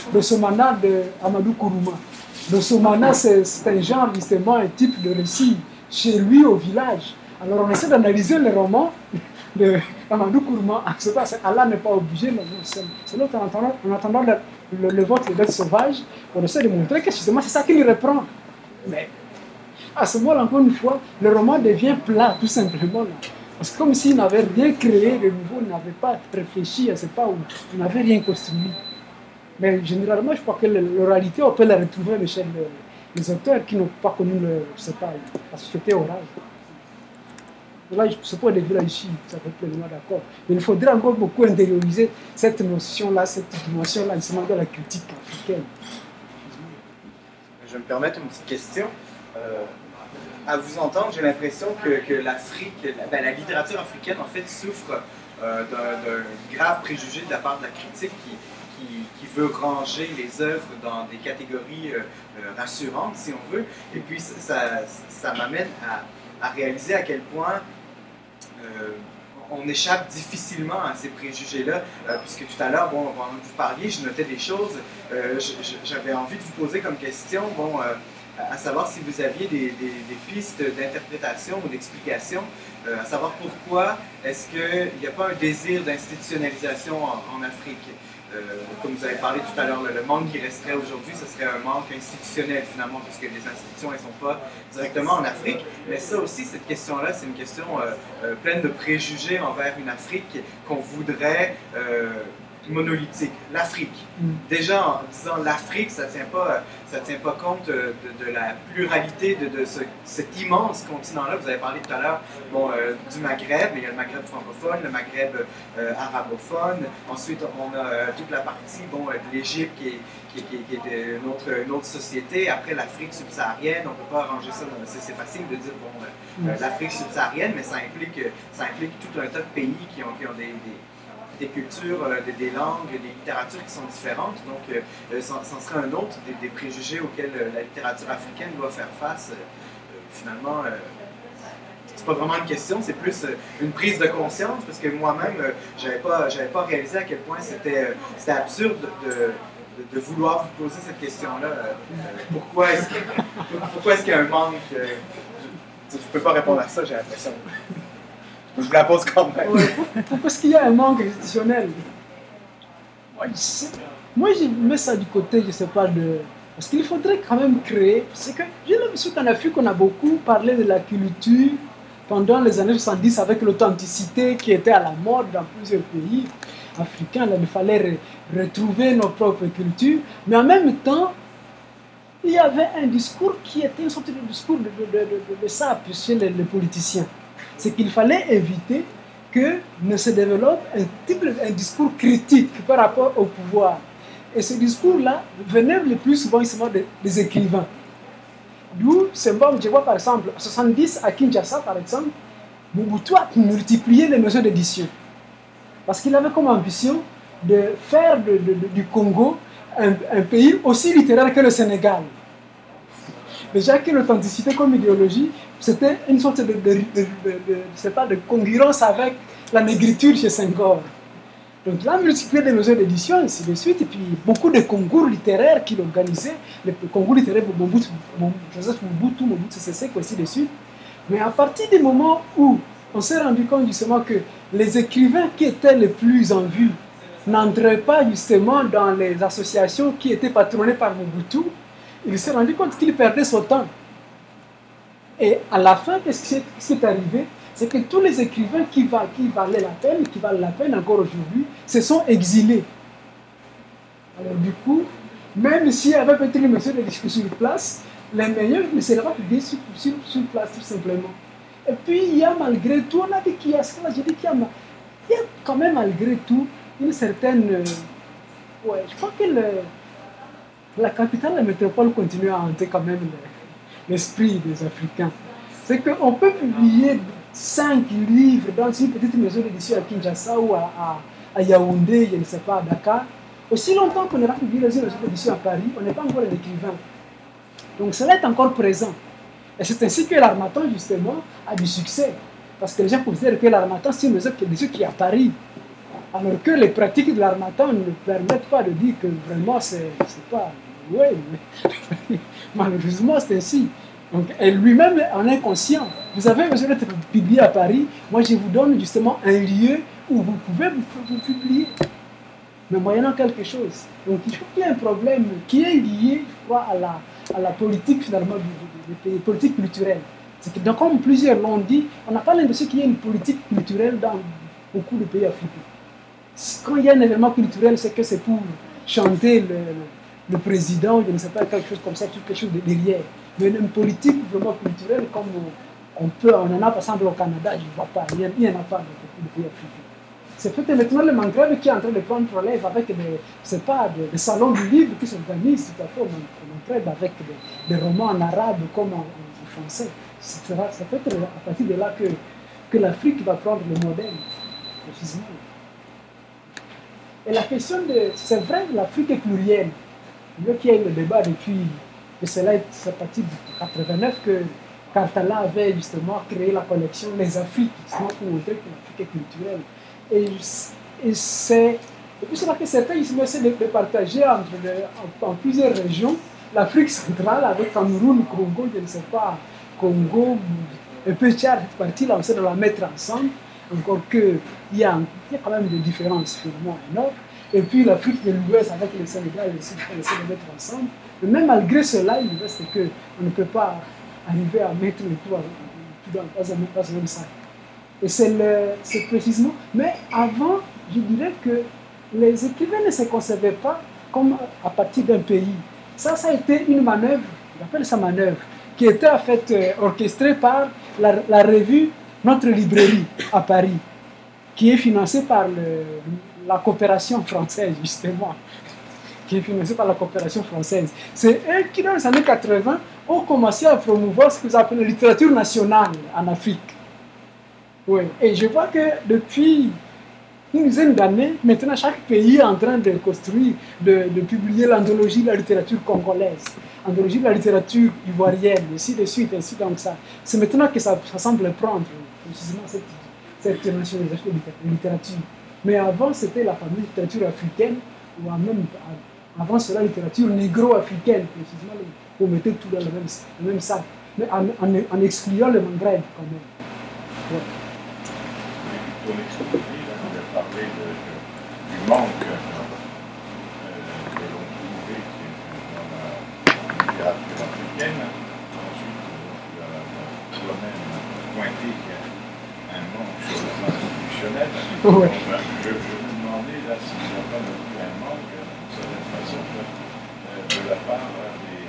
de Amadou Kourouma. De Somana, c'est un genre, justement, un type de récit chez lui au village. Alors on essaie d'analyser le roman de Amadou Kourouma. Allah n'est pas obligé, c'est l'autre en attendant le vote des bêtes sauvages, on essaie de montrer que justement c'est ça qui lui reprend. Mais à ce moment-là, encore une fois, le roman devient plat, tout simplement. Là. Parce que comme s'il n'avait rien créé de nouveau, il n'avait pas réfléchi, je ne sais pas où, il n'avait rien construit. Mais généralement, je crois que l'oralité, on peut la retrouver chez les auteurs qui n'ont pas connu la société orale. Là, ce point de vue-là, ici, ça fait pleinement d'accord. Mais il faudrait encore beaucoup intérioriser cette notion-là, cette dimension-là, justement, de la critique africaine. Je vais me permettre une petite question. À vous entendre, j'ai l'impression que l'Afrique, la littérature africaine, en fait, souffre d'un grave préjugé de la part de la critique qui veut ranger les œuvres dans des catégories rassurantes, si on veut. Et puis, ça m'amène à réaliser à quel point on échappe difficilement à ces préjugés-là, puisque tout à l'heure, pendant que vous parliez, je notais des choses. J'avais envie de vous poser comme question, à savoir si vous aviez des pistes d'interprétation ou d'explication, à savoir pourquoi est-ce qu'il n'y a pas un désir d'institutionnalisation en Afrique. Comme vous avez parlé tout à l'heure, le manque qui resterait aujourd'hui, ce serait un manque institutionnel finalement, puisque les institutions ne sont pas directement en Afrique. Mais ça aussi, cette question-là, c'est une question pleine de préjugés envers une Afrique qu'on voudrait monolithique. L'Afrique. Déjà, en disant l'Afrique, ça ne tient pas compte de la pluralité de cet immense continent-là. Vous avez parlé tout à l'heure du Maghreb. Il y a le Maghreb francophone, le Maghreb arabophone. Ensuite, on a toute la partie de l'Égypte qui est une autre société. Après, l'Afrique subsaharienne. On ne peut pas arranger ça. C'est facile de dire l'Afrique subsaharienne, mais ça implique tout un tas de pays qui ont des cultures, des langues, des littératures qui sont différentes. Donc, ça serait un autre des préjugés auxquels la littérature africaine doit faire face. Finalement, c'est pas vraiment une question, c'est plus une prise de conscience, parce que moi-même, j'avais pas réalisé à quel point c'était absurde de vouloir vous poser cette question-là. Pourquoi est-ce qu'il y a un manque? Je ne peux pas répondre à ça, j'ai l'impression. Je vous la pose quand même. Ouais. Pourquoi est-ce qu'il y a un manque institutionnel? Moi, je mets ça du côté, je ne sais pas, parce qu'il faudrait quand même créer. C'est que j'ai l'impression qu'en Afrique, on a beaucoup parlé de la culture pendant les années 70 avec l'authenticité qui était à la mode dans plusieurs pays africains. Là, il fallait retrouver nos propres cultures. Mais en même temps, il y avait un discours qui était une sorte de discours de ça chez les politiciens. C'est qu'il fallait éviter que ne se développe un discours critique par rapport au pouvoir. Et ce discours-là venait le plus souvent des écrivains. D'où, je vois par exemple, en 70 à Kinshasa, par exemple, Mobutu a multiplié les maisons d'édition. Parce qu'il avait comme ambition de faire du Congo un pays aussi littéraire que le Sénégal. Déjà que l'authenticité comme idéologie, c'était une sorte de congruence avec la négritude chez Senghor. Donc là, multiplié des maisons d'édition, ainsi de suite, et puis beaucoup de concours littéraires qu'il organisait, les concours littéraires pour Joseph Mobutu, Sese, ainsi de suite. Mais à partir du moment où on s'est rendu compte justement que les écrivains qui étaient les plus en vue n'entraient pas justement dans les associations qui étaient patronnées par Mobutu, il s'est rendu compte qu'il perdait son temps. Et à la fin, qu'est-ce qui est arrivé? C'est que tous les écrivains qui valent la peine encore aujourd'hui, se sont exilés. Alors du coup, même s'il y avait peut-être une mesure de discussion sur place, les meilleurs ne seraient pas publiés sur place tout simplement. Et puis il y a malgré tout, on a dit qu'il y a cela, j'ai dit qu'il y a quand même malgré tout une certaine... je crois que la capitale, la métropole continue à hanter quand même l'esprit des Africains. C'est qu'on peut publier 5 livres dans une petite maison d'édition à Kinshasa ou à Yaoundé, je ne sais pas, à Dakar. Aussi longtemps qu'on n'aura publié dans une maison d'édition à Paris, on n'est pas encore un écrivain. Donc cela est encore présent. Et c'est ainsi que l'Harmattan, justement, a du succès. Parce que les gens considèrent que l'Harmattan, c'est une maison qui est à Paris. Alors que les pratiques de l'Harmattan ne permettent pas de dire que vraiment c'est pas... Oui, mais malheureusement c'est ainsi. Donc, et lui-même en est conscient. Vous avez besoin d'être publié à Paris. Moi, je vous donne justement un lieu où vous pouvez vous publier. Mais moyennant quelque chose. Donc, il faut qu'il y ait un problème qui est lié, je crois, à la politique finalement du pays, politique culturelle. C'est que, donc, comme plusieurs l'ont dit, on n'a pas l'impression qu'il y ait une politique culturelle dans beaucoup de pays africains. Quand il y a un événement culturel, c'est que c'est pour chanter le président, je ne sais pas, quelque chose comme ça, quelque chose de derrière. Mais une politique vraiment culturelle, comme on en a par exemple au Canada, je ne vois pas, il n'y en a pas dans beaucoup de pays africains. C'est peut-être maintenant le Maghreb qui est en train de prendre relève avec des salons du livre qui s'organisent tout à fait au Maghreb avec des romans en arabe comme en français. Ça peut être à partir de là que l'Afrique va prendre le modèle, précisément. Et la question c'est vrai, l'Afrique est plurielle. Il y a eu le débat depuis, et c'est à partir de 1989 que Cartala avait justement créé la collection Les Afriques, justement pour montrer que l'Afrique est culturelle. Et puis c'est là que certains ils essaient de partager en plusieurs régions. L'Afrique centrale avec Cameroun, Congo, je ne sais pas, Congo, un peu Tchad, cette partie-là, on essaie de la mettre ensemble. Encore qu'il y a quand même des différences finalement énormes. Et puis l'Afrique de l'Ouest avec le Sénégal aussi, on essaie de mettre ensemble. Mais même malgré cela, il reste qu'on ne peut pas arriver à mettre le tout dans un même sac. Et c'est précisément. Mais avant, je dirais que les écrivains ne se concevaient pas comme à partir d'un pays. Ça a été une manœuvre, j'appelle ça manœuvre, qui était en fait orchestrée par la revue Notre Librairie à Paris, qui est financée par la coopération française, justement. Qui est financée par la coopération française. C'est eux qui, dans les années 80, ont commencé à promouvoir ce que vous appelez la littérature nationale en Afrique. Oui. Et je vois que depuis une dizaine d'années, maintenant chaque pays est en train de construire, de publier l'anthologie de la littérature congolaise, l'anthologie de la littérature ivoirienne, ainsi de suite, ainsi donc ça. C'est maintenant que ça semble prendre précisément cette nationalisation de littérature. Mais avant, c'était la fameuse littérature africaine, ou même avant cela, la littérature négro-africaine, précisément, on mettait tout dans le même sac, mais en excluant le mangrève quand même. Ouais. Ton exposé, là, on a parlé du manque que l'on trouvait dans la littérature africaine. Ensuite, tu as toi-même pointé qu'il y a un manque sur le plan institutionnel. Ouais. Donc, je me demandais là s'il n'y a pas non plus un manque, d'une certaine façon, de la part des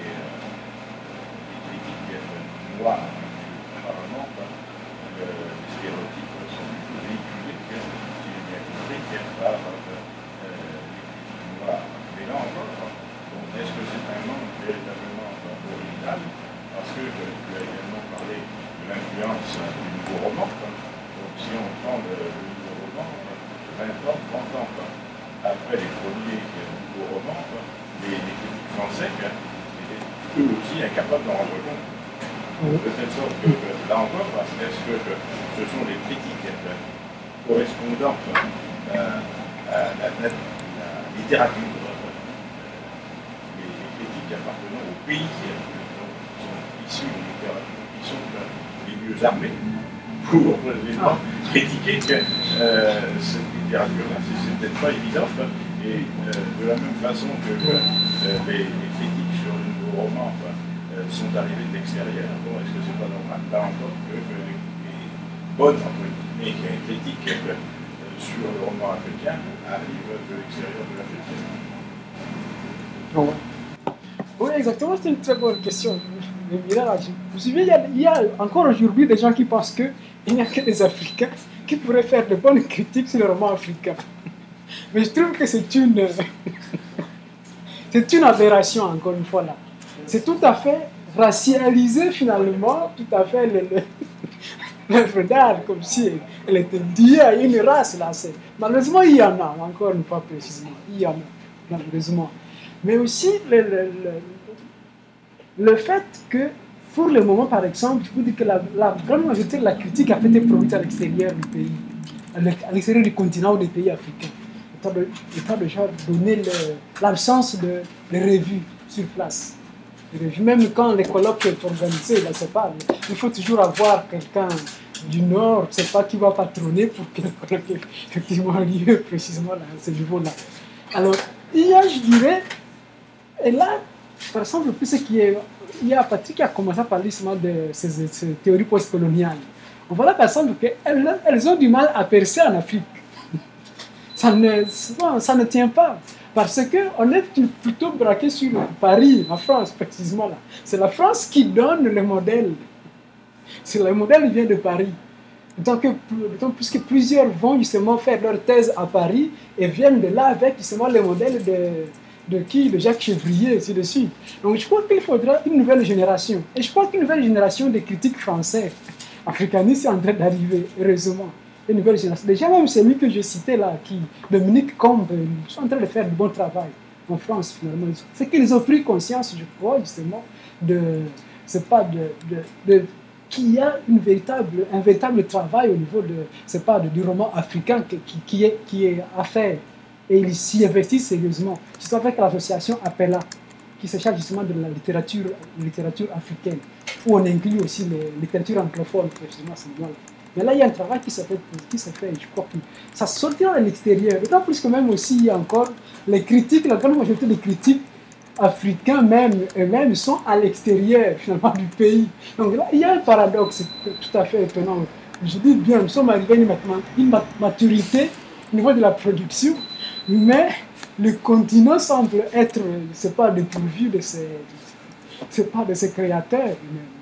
critiques noires du Parlement. Les stéréotypes sont plutôt véhiculés, si j'ai bien compris, par les critiques noires. Mais là encore, est-ce que c'est un manque véritablement original? Parce que tu as également parlé de l'influence du nouveau roman. Donc si on prend le nouveau roman, 20 ans, 30 ans après les premiers nouveaux romans, les critiques français étaient eux aussi incapables d'en rendre compte. De telle sorte que, là encore, est-ce que ce sont les critiques correspondant à la littérature, les critiques appartenant aux pays qui sont issus de littérature, qui sont les mieux armés pour critiquer cette littérature-là? C'est peut-être pas évident. Et de la même façon que les critiques sur le nouveau roman sont arrivés de l'extérieur, bon, est-ce que c'est pas normal, là encore, que les bonnes critiques sur le roman africain arrivent de l'extérieur de l'Afrique? Oui, exactement, c'est une très bonne question. Vous vous souvenez, il y a encore aujourd'hui des gens qui pensent qu'il n'y a que des Africains qui pourraient faire de bonnes critiques sur le roman africain. Mais je trouve que c'est une aberration, encore une fois là. C'est tout à fait racialisé finalement, tout à fait l'œuvre d'art, comme si elle était liée à une race là. Malheureusement, il y en a, encore une fois précisément, il y en a, malheureusement. Mais aussi le fait que, pour le moment par exemple, je peux dire que la grande majorité de la critique a été produite à l'extérieur du pays, à l'extérieur du continent ou des pays africains. Étant déjà donné l'absence de revues sur place. Même quand les colloques sont organisés, là, c'est pas, il faut toujours avoir quelqu'un du Nord, je ne sais pas qui va patronner pour que le colloque ait effectivement lieu précisément à ce niveau-là. Alors, il y a, je dirais, et là, par exemple, plus ce qui est, il y a Patrick qui a commencé à parler justement de ces théories postcoloniales. On voit là, par exemple, qu'elles ont du mal à percer en Afrique. Ça ne tient pas. Parce qu'on est plutôt braqué sur Paris, la France précisément là. C'est la France qui donne le modèle. C'est le modèle qui vient de Paris. D'autant plus que plusieurs vont justement faire leur thèse à Paris et viennent de là avec justement le modèle de Jacques Chevrier, ainsi de suite. Donc je crois qu'il faudra une nouvelle génération. Et je crois qu'une nouvelle génération de critiques français africanistes est en train d'arriver, heureusement. Une nouvelle génération. Déjà même celui que je citais là, Dominique Combe, ils sont en train de faire du bon travail en France finalement. C'est qu'ils ont pris conscience, je crois, justement, qu'il y a un véritable travail au niveau du roman africain qui est à faire. Et ils s'y investissent sérieusement. C'est avec l'association Appela, qui se charge justement de la littérature africaine, où on inclut aussi les littératures anglophones, précisément à ce niveau-là. Mais là, il y a un travail qui se fait, je crois que ça sortira à l'extérieur. D'autant plus que même aussi, il y a encore les critiques, la grande majorité des critiques africains eux-mêmes sont à l'extérieur, finalement, du pays. Donc là, il y a un paradoxe tout à fait étonnant. Je dis bien, nous sommes arrivés à une maturité au niveau de la production, mais le continent semble être, dépourvu de ses créateurs.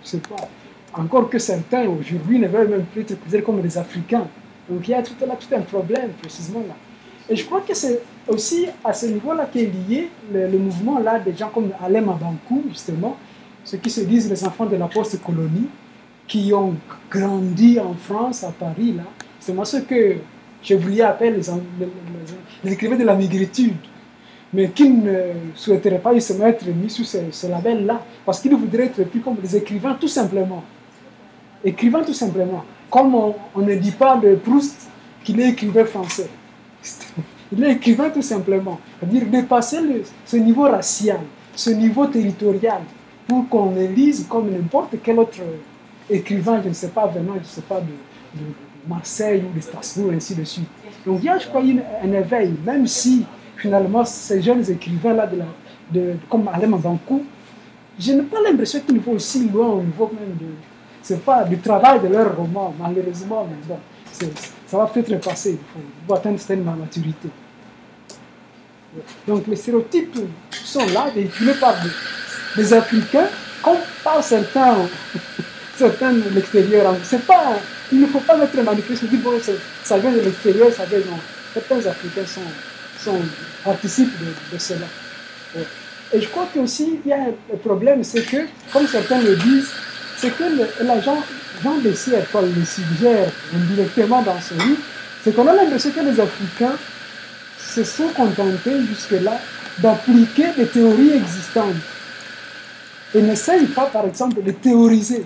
Encore que certains, aujourd'hui, ne veulent même plus être considérés comme des Africains. Donc il y a tout un problème, précisément là. Et je crois que c'est aussi à ce niveau-là qu'est lié le mouvement là des gens comme Alain Mabankou, justement, ceux qui se disent les enfants de la post-colonie, qui ont grandi en France, à Paris, là. C'est moi ce que Chevrier appelle les écrivains de la migritude, mais qui ne souhaiteraient pas se mettre mis sous ce label-là, parce qu'ils voudraient être plus comme des écrivains tout simplement. Écrivain tout simplement. Comme on ne dit pas de Proust qu'il est écrivain français. Il est écrivain tout simplement. C'est-à-dire dépasser ce niveau racial, ce niveau territorial, pour qu'on le lise comme n'importe quel autre écrivain, je ne sais pas, venant, je ne sais pas, de Marseille ou de Strasbourg, ainsi de suite. Donc il y a, je crois, un éveil, même si finalement ces jeunes écrivains-là, comme Alain Mabankou, je n'ai pas l'impression qu'ils vont aussi loin au niveau même c'est pas du travail de leur roman, malheureusement, mais bon, ça va peut-être passer, il faut atteindre une certaine maturité. Donc les stéréotypes sont là, véhiculés par des Africains, comme par certains de l'extérieur. Il ne faut pas mettre manipulé, se dire, bon, ça vient de l'extérieur, ça vient, non. Certains Africains participent de cela. Et je crois qu'aussi, il y a un problème, c'est que, comme certains le disent, c'est que Jean Dessier, Paul le suggère indirectement dans ce livre, c'est qu'on a l'impression que les Africains se sont contentés jusque-là d'appliquer des théories existantes et n'essayent pas, par exemple, de théoriser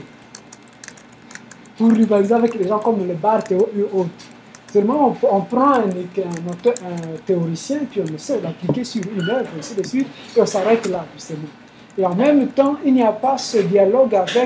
pour rivaliser avec les gens comme le Barthes et autres. Seulement, on prend un théoricien, puis on essaie d'appliquer sur une œuvre, ainsi de suite, et on s'arrête là, justement. Et en même temps, il n'y a pas ce dialogue avec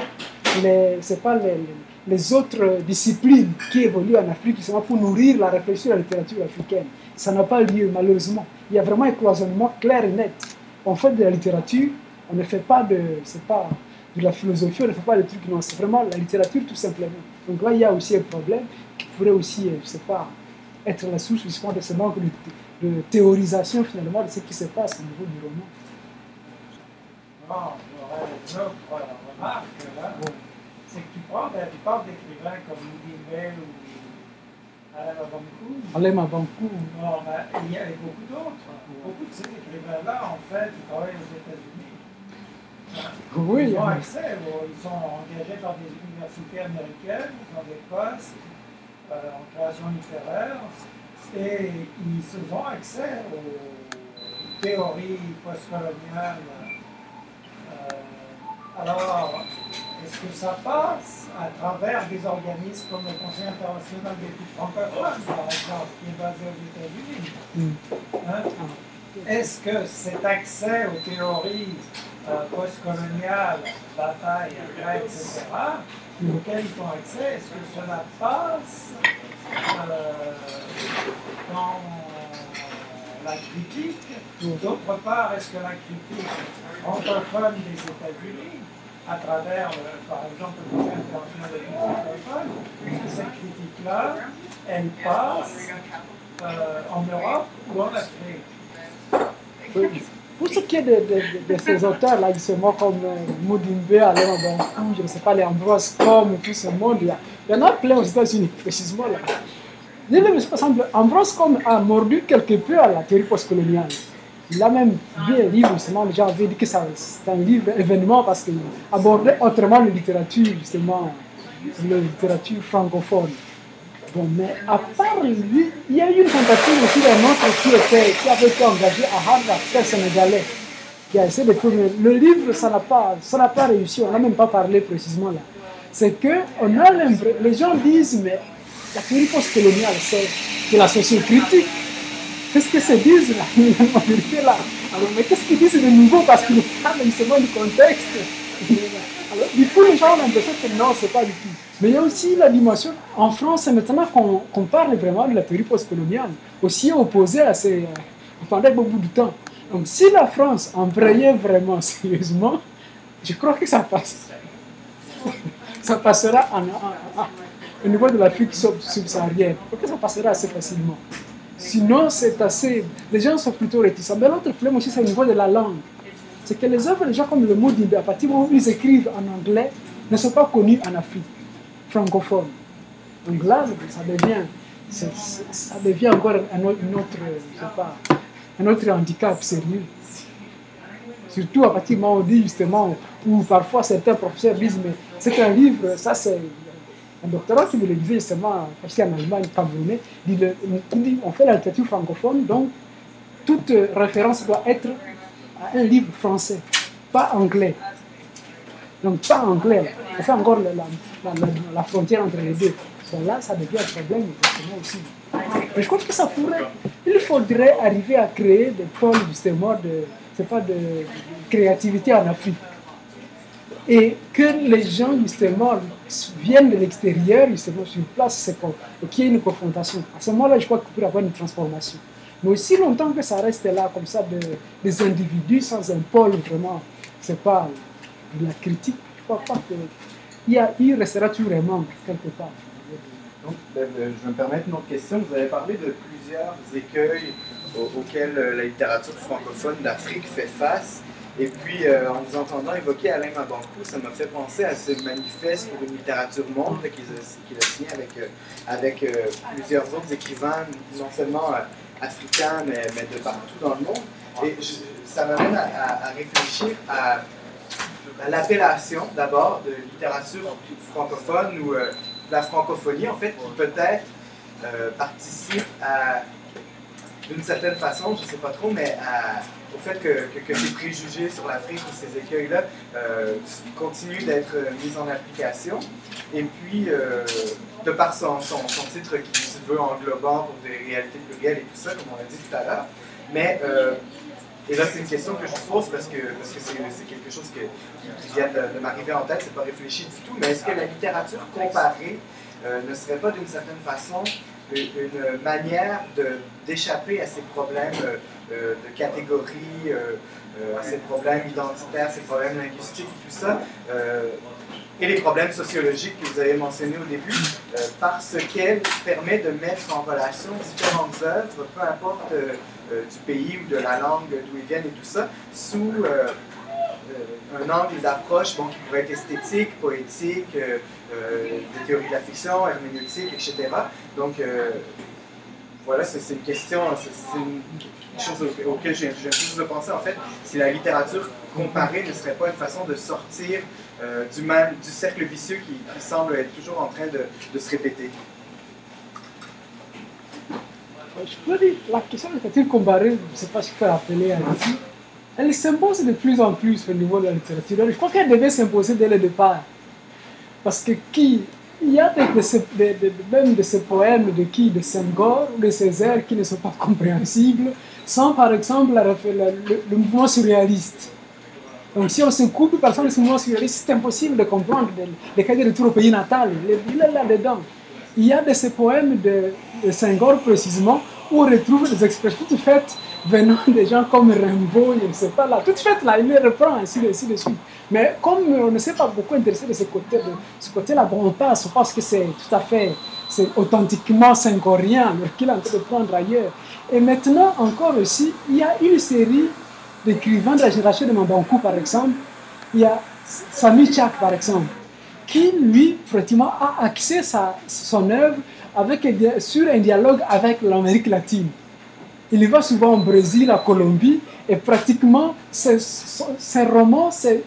les autres disciplines qui évoluent en Afrique, justement, pour nourrir la réflexion de la littérature africaine. Ça n'a pas lieu, malheureusement. Il y a vraiment un cloisonnement clair et net. On fait de la littérature, on ne fait pas de la philosophie, on ne fait pas de trucs, non, c'est vraiment la littérature tout simplement. Donc là, il y a aussi un problème qui pourrait aussi, être la source justement de ce manque de théorisation finalement de ce qui se passe au niveau du roman. Bon, j'aurais une autre remarque là, c'est que tu parles d'écrivains comme Mudimbe ou Alain Mabankou. Bon, il y a beaucoup d'autres. Beaucoup de ces écrivains-là, en fait, ils travaillent aux États-Unis. Oui, ils ont accès, ils sont engagés par des universités américaines, ils ont des postes en création littéraire, et ils ont accès aux théories postcoloniales. Alors, est-ce que ça passe à travers des organismes comme le Conseil international d'études francophones, par exemple, qui est basé aux États-Unis? Est-ce que cet accès aux théories postcoloniales, bataille, etc., auxquelles ils ont accès, est-ce que cela passe dans la critique? D'autre part, est-ce que la critique francophone des États-Unis, à travers, par exemple, le Conseil international de l'étude francophone, est-ce que cette critique-là, elle passe en Europe ou en Afrique? Pour ce qui est de ces auteurs-là, justement, comme Mudimbe, Alain Mabankou, je ne sais pas, les Ambroise Combe, tout ce monde, il y en a plein aux États-Unis, précisément là. Ambroise Combe a mordu quelque peu à la théorie postcoloniale. Il a même bien un livre, justement, les gens avaient dit que c'est un livre événement parce qu'il abordait autrement la littérature, justement, la littérature francophone. Bon, mais à part lui, il y a eu une tentative aussi d'un autre qui avait été engagé à Harvard, c'est un Sénégalais, qui a essayé de trouver. Le livre, ça n'a pas réussi, on n'a même pas parlé précisément là. c'est que on a les gens disent, mais la théorie post-coloniale, c'est de la sociocritique. Qu'est-ce que se disent la majorité là? Alors, mais qu'est-ce qu'ils disent de nouveau parce qu'ils parlent justement du contexte? Alors, du coup, les gens ont l'impression que non, c'est pas du tout. Mais il y a aussi la dimension, en France, c'est maintenant qu'on parle vraiment de la théorie postcoloniale, aussi opposée à ces... pendant beaucoup de temps. Donc si la France embrayait vraiment sérieusement, je crois que ça passe. Ça passera au niveau de l'Afrique subsaharienne. Je crois que ça passera assez facilement. Sinon, c'est assez... Les gens sont plutôt réticents. Mais l'autre problème aussi, c'est au niveau de la langue. C'est que les œuvres, les gens comme le mot d'Ibé, à partir du moment où ils écrivent en anglais, ne sont pas connus en Afrique francophone. Donc là, ça devient encore un autre handicap sérieux. Surtout à partir du moment où on dit justement, où parfois certains professeurs disent, mais c'est un livre, ça c'est un doctorat qui me le disait justement, parce qu'en Allemagne, Camerounais, dit, on fait la littérature francophone, donc toute référence doit être à un livre français, pas anglais. Donc pas anglais, ça fait encore la frontière entre les deux. Donc là, ça devient un problème justement aussi. Mais je crois que ça pourrait, il faudrait arriver à créer des pôles justement de créativité en Afrique. Et que les gens justement viennent de l'extérieur, justement sur place, qu'il y ait une confrontation. À ce moment-là, je crois qu'il pourrait y avoir une transformation. Mais aussi longtemps que ça reste là, comme ça, des individus sans un pôle vraiment, c'est pas de la critique, je crois pas qu'il restera toujours un manque quelque part. Donc, je vais me permettre une autre question. Vous avez parlé de plusieurs écueils auxquels la littérature francophone d'Afrique fait face. Et puis, en vous entendant évoquer Alain Mabanckou, ça m'a fait penser à ce manifeste pour une littérature monde qu'il a signé avec plusieurs autres écrivains, non seulement africains, mais de partout dans le monde. Et ça m'amène à réfléchir à l'appellation, d'abord, de littérature francophone ou la francophonie, en fait, qui peut-être participe d'une certaine façon, je ne sais pas trop, mais au fait que ces préjugés sur l'Afrique ou ces écueils-là continuent d'être mis en application. Et puis, de par son titre qui se veut englobant pour des réalités plurielles et tout ça, comme on l'a dit tout à l'heure. Mais, et là, c'est une question que je pose parce que c'est quelque chose qui vient de m'arriver en tête, c'est pas réfléchi du tout, mais est-ce que la littérature comparée ne serait pas d'une certaine façon une manière d'échapper à ces problèmes de catégorie, à ces problèmes identitaires, ces problèmes linguistiques et tout ça, et les problèmes sociologiques que vous avez mentionnés au début, parce qu'elle permet de mettre en relation différentes œuvres, peu importe du pays ou de la langue d'où ils viennent et tout ça, sous un angle d'approche qui pourrait être esthétique, poétique, des théories de la fiction, herméneutique, etc. Donc, voilà, c'est une question, c'est une chose auquel je viens juste de penser, en fait, si la littérature comparée ne serait pas une façon de sortir du cercle vicieux qui semble être toujours en train de se répéter. Je peux dire, la question de la littérature comparée, je ne sais pas si je peux rappeler à ici, elle s'impose de plus en plus au niveau de la littérature. Je crois qu'elle devait s'imposer dès le départ. Parce que il y a même de ces poèmes de Senghor ou de Césaire qui ne sont pas compréhensibles sans, par exemple, le mouvement surréaliste. Donc si on se coupe, par exemple, de ce mouvement surréaliste, c'est impossible de comprendre les cas de retour au pays natal. Il est là-dedans. Il y a de ces poèmes de Senghor, précisément, où on retrouve des expressions toutes faites venant des gens comme Rimbaud, je ne sais pas là, toutes faites là, il les reprend ainsi de suite. Mais comme on ne s'est pas beaucoup intéressé de ce côté-là, bon, on passe, parce que c'est tout à fait, c'est authentiquement senghorien, qu'il est en train de prendre ailleurs. Et maintenant, encore aussi, il y a une série d'écrivains de la génération de Mabanckou, par exemple. Il y a Samy Tchak, par exemple, qui, lui, pratiquement, a axé son œuvre sur un dialogue avec l'Amérique latine. Il y va souvent au Brésil, à Colombie, et pratiquement, ses romans, ce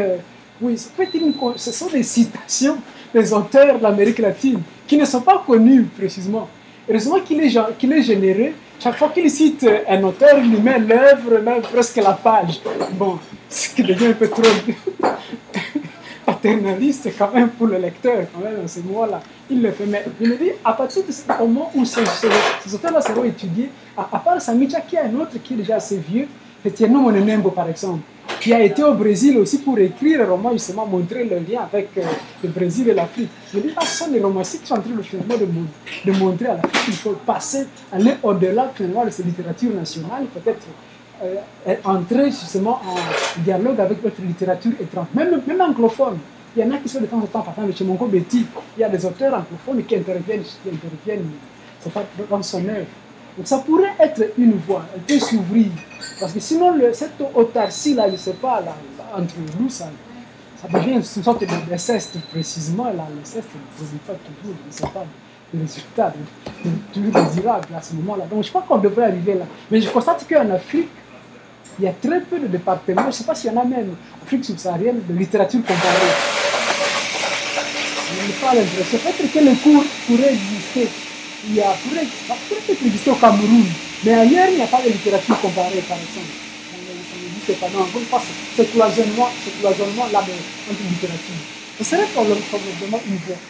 sont des citations des auteurs de l'Amérique latine, qui ne sont pas connus précisément. Heureusement qu'il est généreux. Chaque fois qu'il cite un auteur, il lui met l'œuvre, même presque la page. Bon, ce qui devient un peu trop paternaliste quand même pour le lecteur, quand même, à ce moment-là. Il le fait. Mais je me dis, à partir de ce moment où ces auteurs-là seront étudiés, à part Samicha, qui a un autre qui est déjà assez vieux, c'est Tierno Monenembo, par exemple, qui a été au Brésil aussi pour écrire un roman, justement, montrer le lien avec le Brésil et l'Afrique. Je dis, ce sont des romanciers qui sont en train finalement de montrer à l'Afrique qu'il faut passer, aller au-delà finalement de cette littérature nationale, peut-être entrer justement en dialogue avec notre littérature étrangère, même anglophone. Il y en a qui sont de temps en temps, par exemple, chez Mongo Betty, il y a des auteurs anglophones qui interviennent c'est pas dans son œuvre. Donc ça pourrait être une voie, elle peut s'ouvrir. Parce que sinon, cette autarcie-là, je ne sais pas, là, entre nous, ça devient une sorte de ceste, précisément. Là, le ceste ne produit pas toujours, je ne sais pas, des résultats toujours désirables à ce moment-là. Donc je crois qu'on devrait arriver là. Mais je constate qu'en Afrique, il y a très peu de départements, je ne sais pas s'il y en a même, en Afrique subsaharienne, de littérature comparée. Je n'ai pas l'impression. Peut-être que les cours pourraient exister. Pourrait être existé au Cameroun, mais ailleurs, il n'y a pas de littérature comparée, par exemple. Ça n'existe pas. Non, on ne pas ce cloisonnement-là entre littérature. Ce serait probablement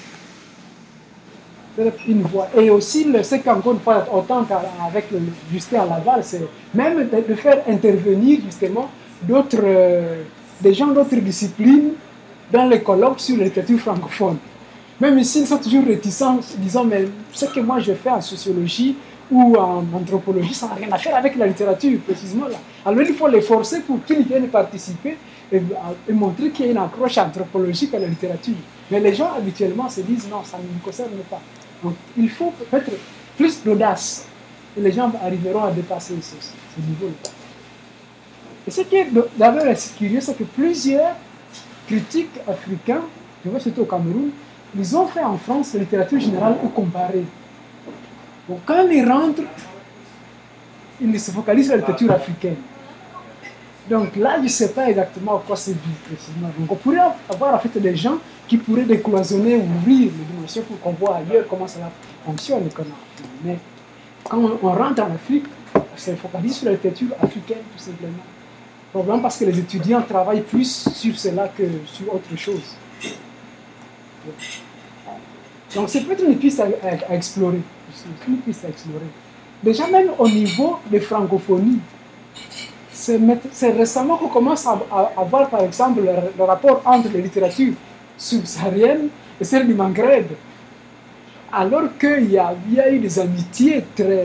une voie. Et aussi, c'est qu'encore une fois, autant qu'avec Justin à Laval, c'est même de faire intervenir justement des gens d'autres disciplines dans les colloques sur la littérature francophone. Même ici, ils sont toujours réticents, disant, mais ce que moi je fais en sociologie ou en anthropologie, ça n'a rien à faire avec la littérature, précisément là. Alors il faut les forcer pour qu'ils viennent participer et montrer qu'il y a une approche anthropologique à la littérature. Mais les gens habituellement se disent, non, ça ne nous concerne pas. Donc il faut peut-être plus d'audace et les gens arriveront à dépasser ce niveau-là. Et ce qui est d'abord curieux, c'est que plusieurs critiques africains, je vois surtout au Cameroun, ils ont fait en France la littérature générale ou comparée. Donc quand ils rentrent, ils se focalisent sur la littérature africaine. Donc là, je ne sais pas exactement à quoi c'est dû précisément. Donc on pourrait avoir en fait des gens qui pourraient décloisonner ou ouvrir les dimensions pour qu'on voit ailleurs comment ça fonctionne. Mais quand on rentre en Afrique, on se focalise sur la littérature africaine tout simplement. Probablement parce que les étudiants travaillent plus sur cela que sur autre chose. Donc c'est peut-être une piste à explorer. Déjà même au niveau de francophonie, c'est récemment qu'on commence à voir par exemple le rapport entre les littératures subsahariennes et celles du Maghreb. Alors qu'il y a eu des amitiés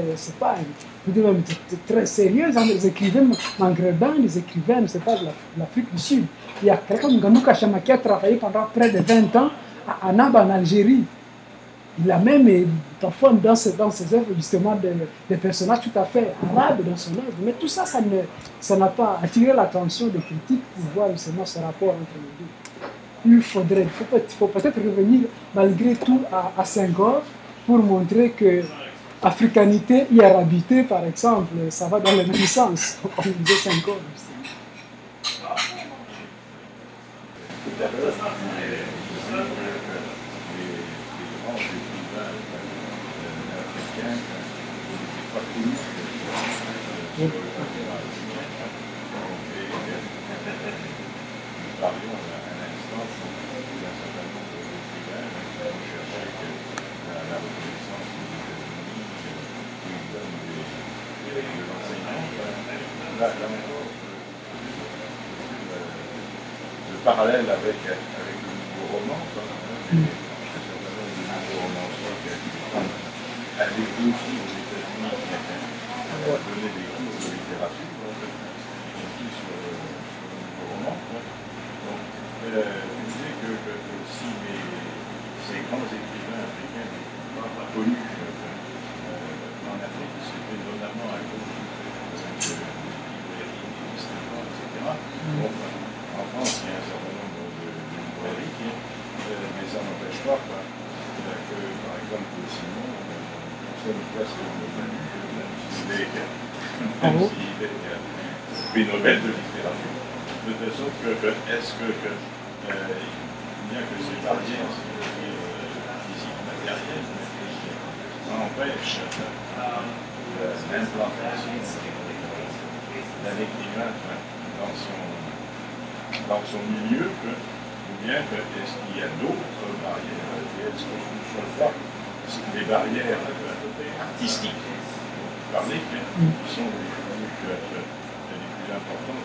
très sérieuses entre les écrivains maghrébins, les écrivains, de l'Afrique du Sud. Il y a quelqu'un comme Ngandou Chama qui a travaillé pendant près de 20 ans à Naba, en Algérie. Il a même, parfois, dans ses œuvres, justement, des personnages tout à fait arabes dans son œuvre. Mais tout ça, ça n'a pas attiré l'attention des critiques pour voir justement ce rapport entre les deux. Il faut peut-être revenir, malgré tout, à Senghor pour montrer que africanité et arabité, par exemple, ça va dans le même sens, comme disait Senghor. Le parallèle avec le nouveau roman, le nouveau romancier avec aussi aux États-Unis qui a donné des cours de littérature, y compris sur le nouveau roman. Donc, je disais que si ces grands écrivains africains n'étaient pas connus en Afrique, c'était notamment à cause de librairies, etc. Bon, en France, il y a un certain nombre de librairies, mais ça n'empêche pas que, par exemple, pour Simon, nous sommes presque même s'il est prix Nobel de littérature. De telle sorte que, est-ce que, bien que ces barrières physiques matérielles empêchent l'implantation d'un écrivain dans son milieu, ou bien est-ce qu'il y a d'autres barrières? Est-ce qu'on ne change pas les barrières artistiques, parler, qui sont les plus importantes,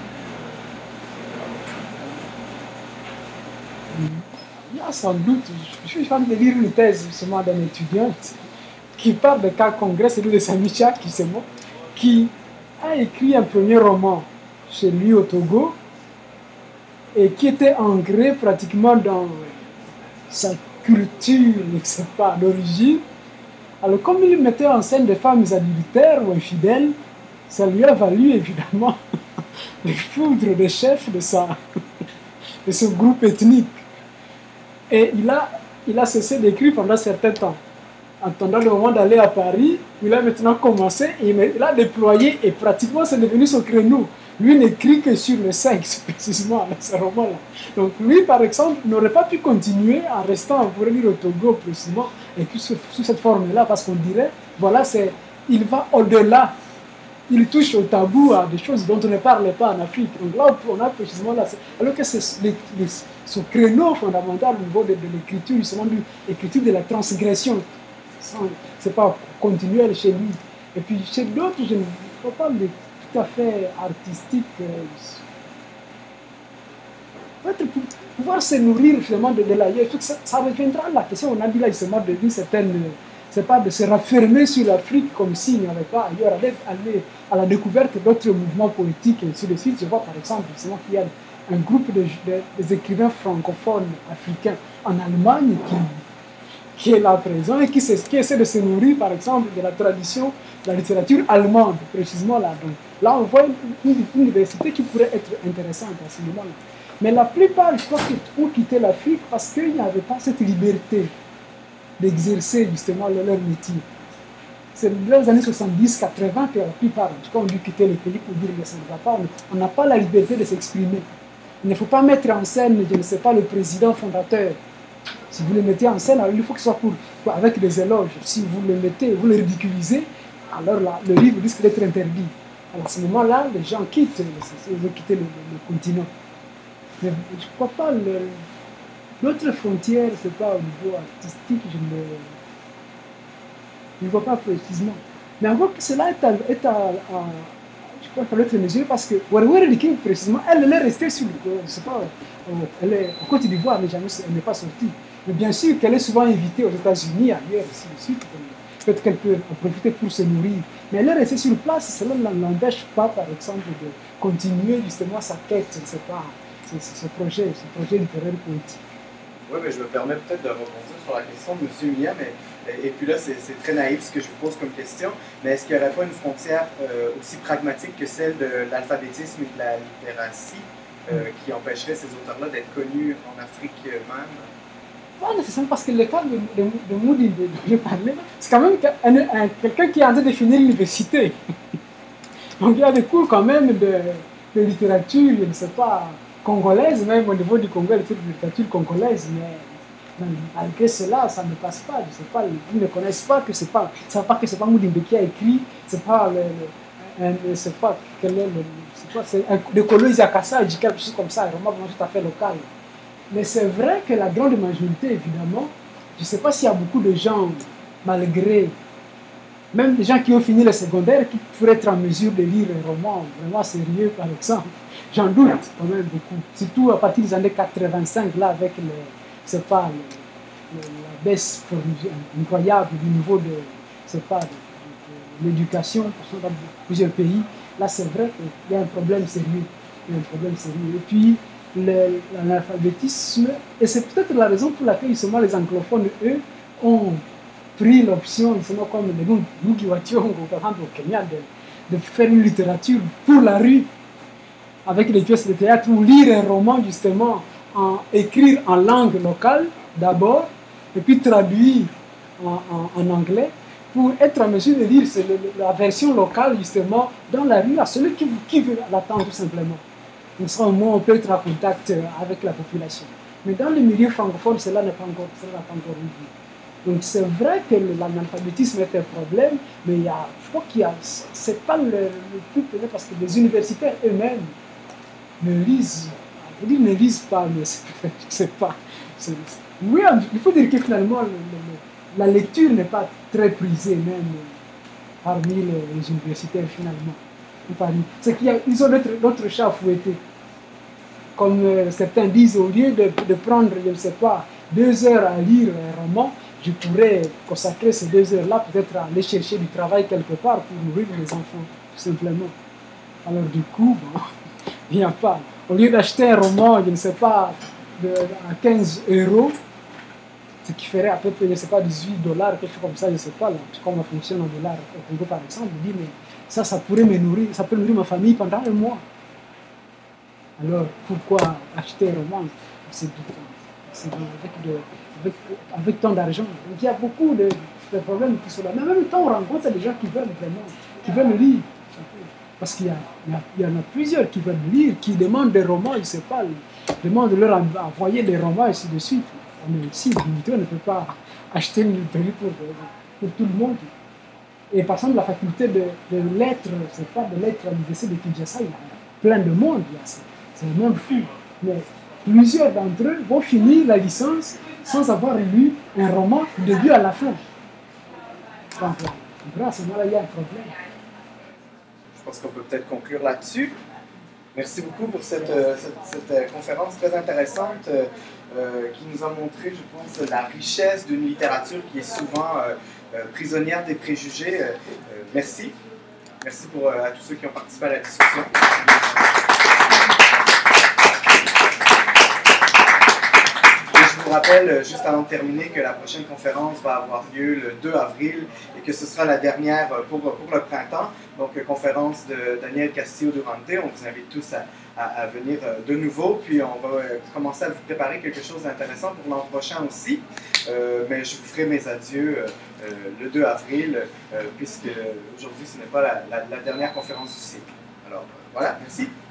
Il y a sans doute, je suis en train de lire une thèse justement d'un étudiant qui parle de cas congrès, c'est lui de Samicha qui a écrit un premier roman chez lui au Togo et qui était ancré pratiquement dans sa culture, je ne sais pas, d'origine. Alors comme il mettait en scène des femmes adultères ou infidèles, ça lui a valu évidemment les foudres des chefs de ce groupe ethnique. Et il a cessé d'écrire pendant un certain temps. En attendant le moment d'aller à Paris, il a maintenant commencé et il a déployé et pratiquement c'est devenu son créneau. Lui n'écrit que sur le sexe, précisément, dans ce roman-là. Donc lui, par exemple, n'aurait pas pu continuer en restant à venir au Togo, précisément, et puis sous cette forme-là, parce qu'on dirait, voilà, il va au-delà. Il touche au tabou, à des choses dont on ne parle pas en Afrique. Donc là, on a précisément là, alors que c'est son créneau fondamental au niveau de l'écriture, justement, de l'écriture de la transgression. C'est pas continuel chez lui. Et puis chez d'autres, je ne vois pas de tout à fait artistique. Peut-être pour pouvoir se nourrir finalement de l'ailleurs. Ça reviendra à la question, on a dit là justement d'une certaine. C'est pas de se raffermer sur l'Afrique comme s'il n'y avait pas ailleurs, aller à la découverte d'autres mouvements politiques et ainsi de suite. Je vois par exemple justement qu'il y a un groupe des écrivains francophones africains en Allemagne qui est là présent et qui essaie de se nourrir par exemple de la tradition de la littérature allemande, précisément là. Donc là on voit une université qui pourrait être intéressante à ce moment-là. Mais la plupart, je crois, ont quitté l'Afrique parce qu'il n'y avait pas cette liberté d'exercer justement leur métier. C'est dans les années 70-80 que la plupart, en tout cas, ont dû quitter le pays pour dire que ça ne va pas, on n'a pas la liberté de s'exprimer. Il ne faut pas mettre en scène, je ne sais pas, le président fondateur. Si vous le mettez en scène, alors il faut que ce soit avec des éloges. Si vous le mettez, vous le ridiculisez, alors là, le livre risque d'être interdit. Alors à ce moment-là, les gens quittent, ils veulent quitter le continent. Mais je ne crois pas l'autre frontière, c'est pas au niveau artistique, je ne vois pas précisément. Mais encore que cela je crois qu'à l'autre mesure, parce que Warware King, précisément, elle est restée sur je sais pas, elle est en Côte d'Ivoire, mais jamais elle n'est pas sortie. Mais bien sûr qu'elle est souvent invitée aux États-Unis, ailleurs, ainsi de suite. Peut-être qu'elle peut en profiter pour se nourrir. Mais elle est restée sur place, cela ne l'empêche pas, par exemple, de continuer justement sa quête, je ne sais pas, ce projet littéraire poétique. Oui, mais je me permets peut-être de rebondir sur la question de M. Mia, et puis là, c'est très naïf ce que je vous pose comme question, mais est-ce qu'il n'y aurait pas une frontière aussi pragmatique que celle de l'alphabétisme et de la littératie qui empêcherait ces auteurs-là d'être connus en Afrique même? Pas nécessairement, parce que le cas de Moody dont je parlais, c'est quand même quelqu'un qui est en train de finir l'université. Donc il y a des cours quand même de littérature, je ne sais pas, congolaise, même au niveau du Congo, de littérature congolaise, mais malgré cela, ça ne passe pas. Je sais pas, ils ne connaissent pas que c'est pas, ils savent pas que c'est pas Moudimbe qui a écrit, c'est pas c'est pas quel est c'est de Kolo Isakasa, dit quelque chose comme ça, un roman tout à fait local. Mais c'est vrai que la grande majorité, évidemment, je ne sais pas s'il y a beaucoup de gens, malgré, même des gens qui ont fini le secondaire, qui pourraient être en mesure de lire un roman vraiment sérieux, par exemple. J'en doute quand même beaucoup. Surtout à partir des années 85, là, avec la baisse incroyable du niveau de l'éducation dans plusieurs pays. Là, c'est vrai qu'il y a un problème sérieux. Et puis, l'analphabétisme, et c'est peut-être la raison pour laquelle justement les anglophones, eux, ont pris l'option, justement comme les Ngugi wa Thiong'o, par exemple au Kenya, de faire une littérature pour la rue, avec les pièces de théâtre, ou lire un roman justement, écrire en langue locale d'abord, et puis traduire en anglais, pour être en mesure de lire la version locale justement dans la rue à celui qui veut l'attendre tout simplement. Comme ça, au moins, on peut être en contact avec la population. Mais dans le milieu francophone, cela n'a pas encore eu. Donc c'est vrai que l'analphabétisme est un problème, mais je crois c'est pas le plus peut-être parce que les universitaires eux-mêmes ne lisent Je dis, ne lisent pas, mais je ne sais pas. Oui, il faut dire que finalement, la lecture n'est pas très prisée même parmi les universitaires finalement. C'est qu'ils ont d'autres chats à fouetter. Comme certains disent, au lieu de prendre, je ne sais pas, 2 heures à lire un roman, je pourrais consacrer ces 2 heures-là peut-être à aller chercher du travail quelque part pour nourrir mes enfants, tout simplement. Alors du coup, bon, il n'y a pas. Au lieu d'acheter un roman, je ne sais pas, à 15 €, ce qui ferait à peu près, je ne sais pas, $18, quelque chose comme ça, je ne sais pas, là, comment fonctionne en dollars au Congo par exemple, je dis, mais ça pourrait me nourrir, ça peut nourrir ma famille pendant un mois. Alors, pourquoi acheter un roman? C'est avec tant d'argent. Donc, il y a beaucoup de problèmes qui sont là. Mais en même temps, on rencontre des gens qui veulent vraiment, qui veulent lire. Parce qu'il y en a plusieurs qui veulent lire, qui demandent des romans, je ne sais pas, demandent de leur envoyer des romans, et ainsi de suite. Mais ici, on ne peut pas acheter une librairie pour tout le monde. Et par exemple, la faculté de lettres, c'est pas de lettres à l'université de Kinshasa, il y a plein de monde, c'est un monde fou. Mais plusieurs d'entre eux vont finir la licence sans avoir lu un roman du début à la fin. Donc là, à ce moment-là, il y a un problème. Je pense qu'on peut peut-être conclure là-dessus. Merci beaucoup pour cette conférence très intéressante qui nous a montré, je pense, la richesse d'une littérature qui est souvent prisonnière des préjugés. Merci. Merci à tous ceux qui ont participé à la discussion. Je vous rappelle, juste avant de terminer, que la prochaine conférence va avoir lieu le 2 avril et que ce sera la dernière pour le printemps. Donc, conférence de Daniel Castillo-Durante. On vous invite tous à venir de nouveau. Puis, on va commencer à vous préparer quelque chose d'intéressant pour l'an prochain aussi. Mais je vous ferai mes adieux le 2 avril, puisque aujourd'hui, ce n'est pas la dernière conférence du cycle. Alors, voilà, merci.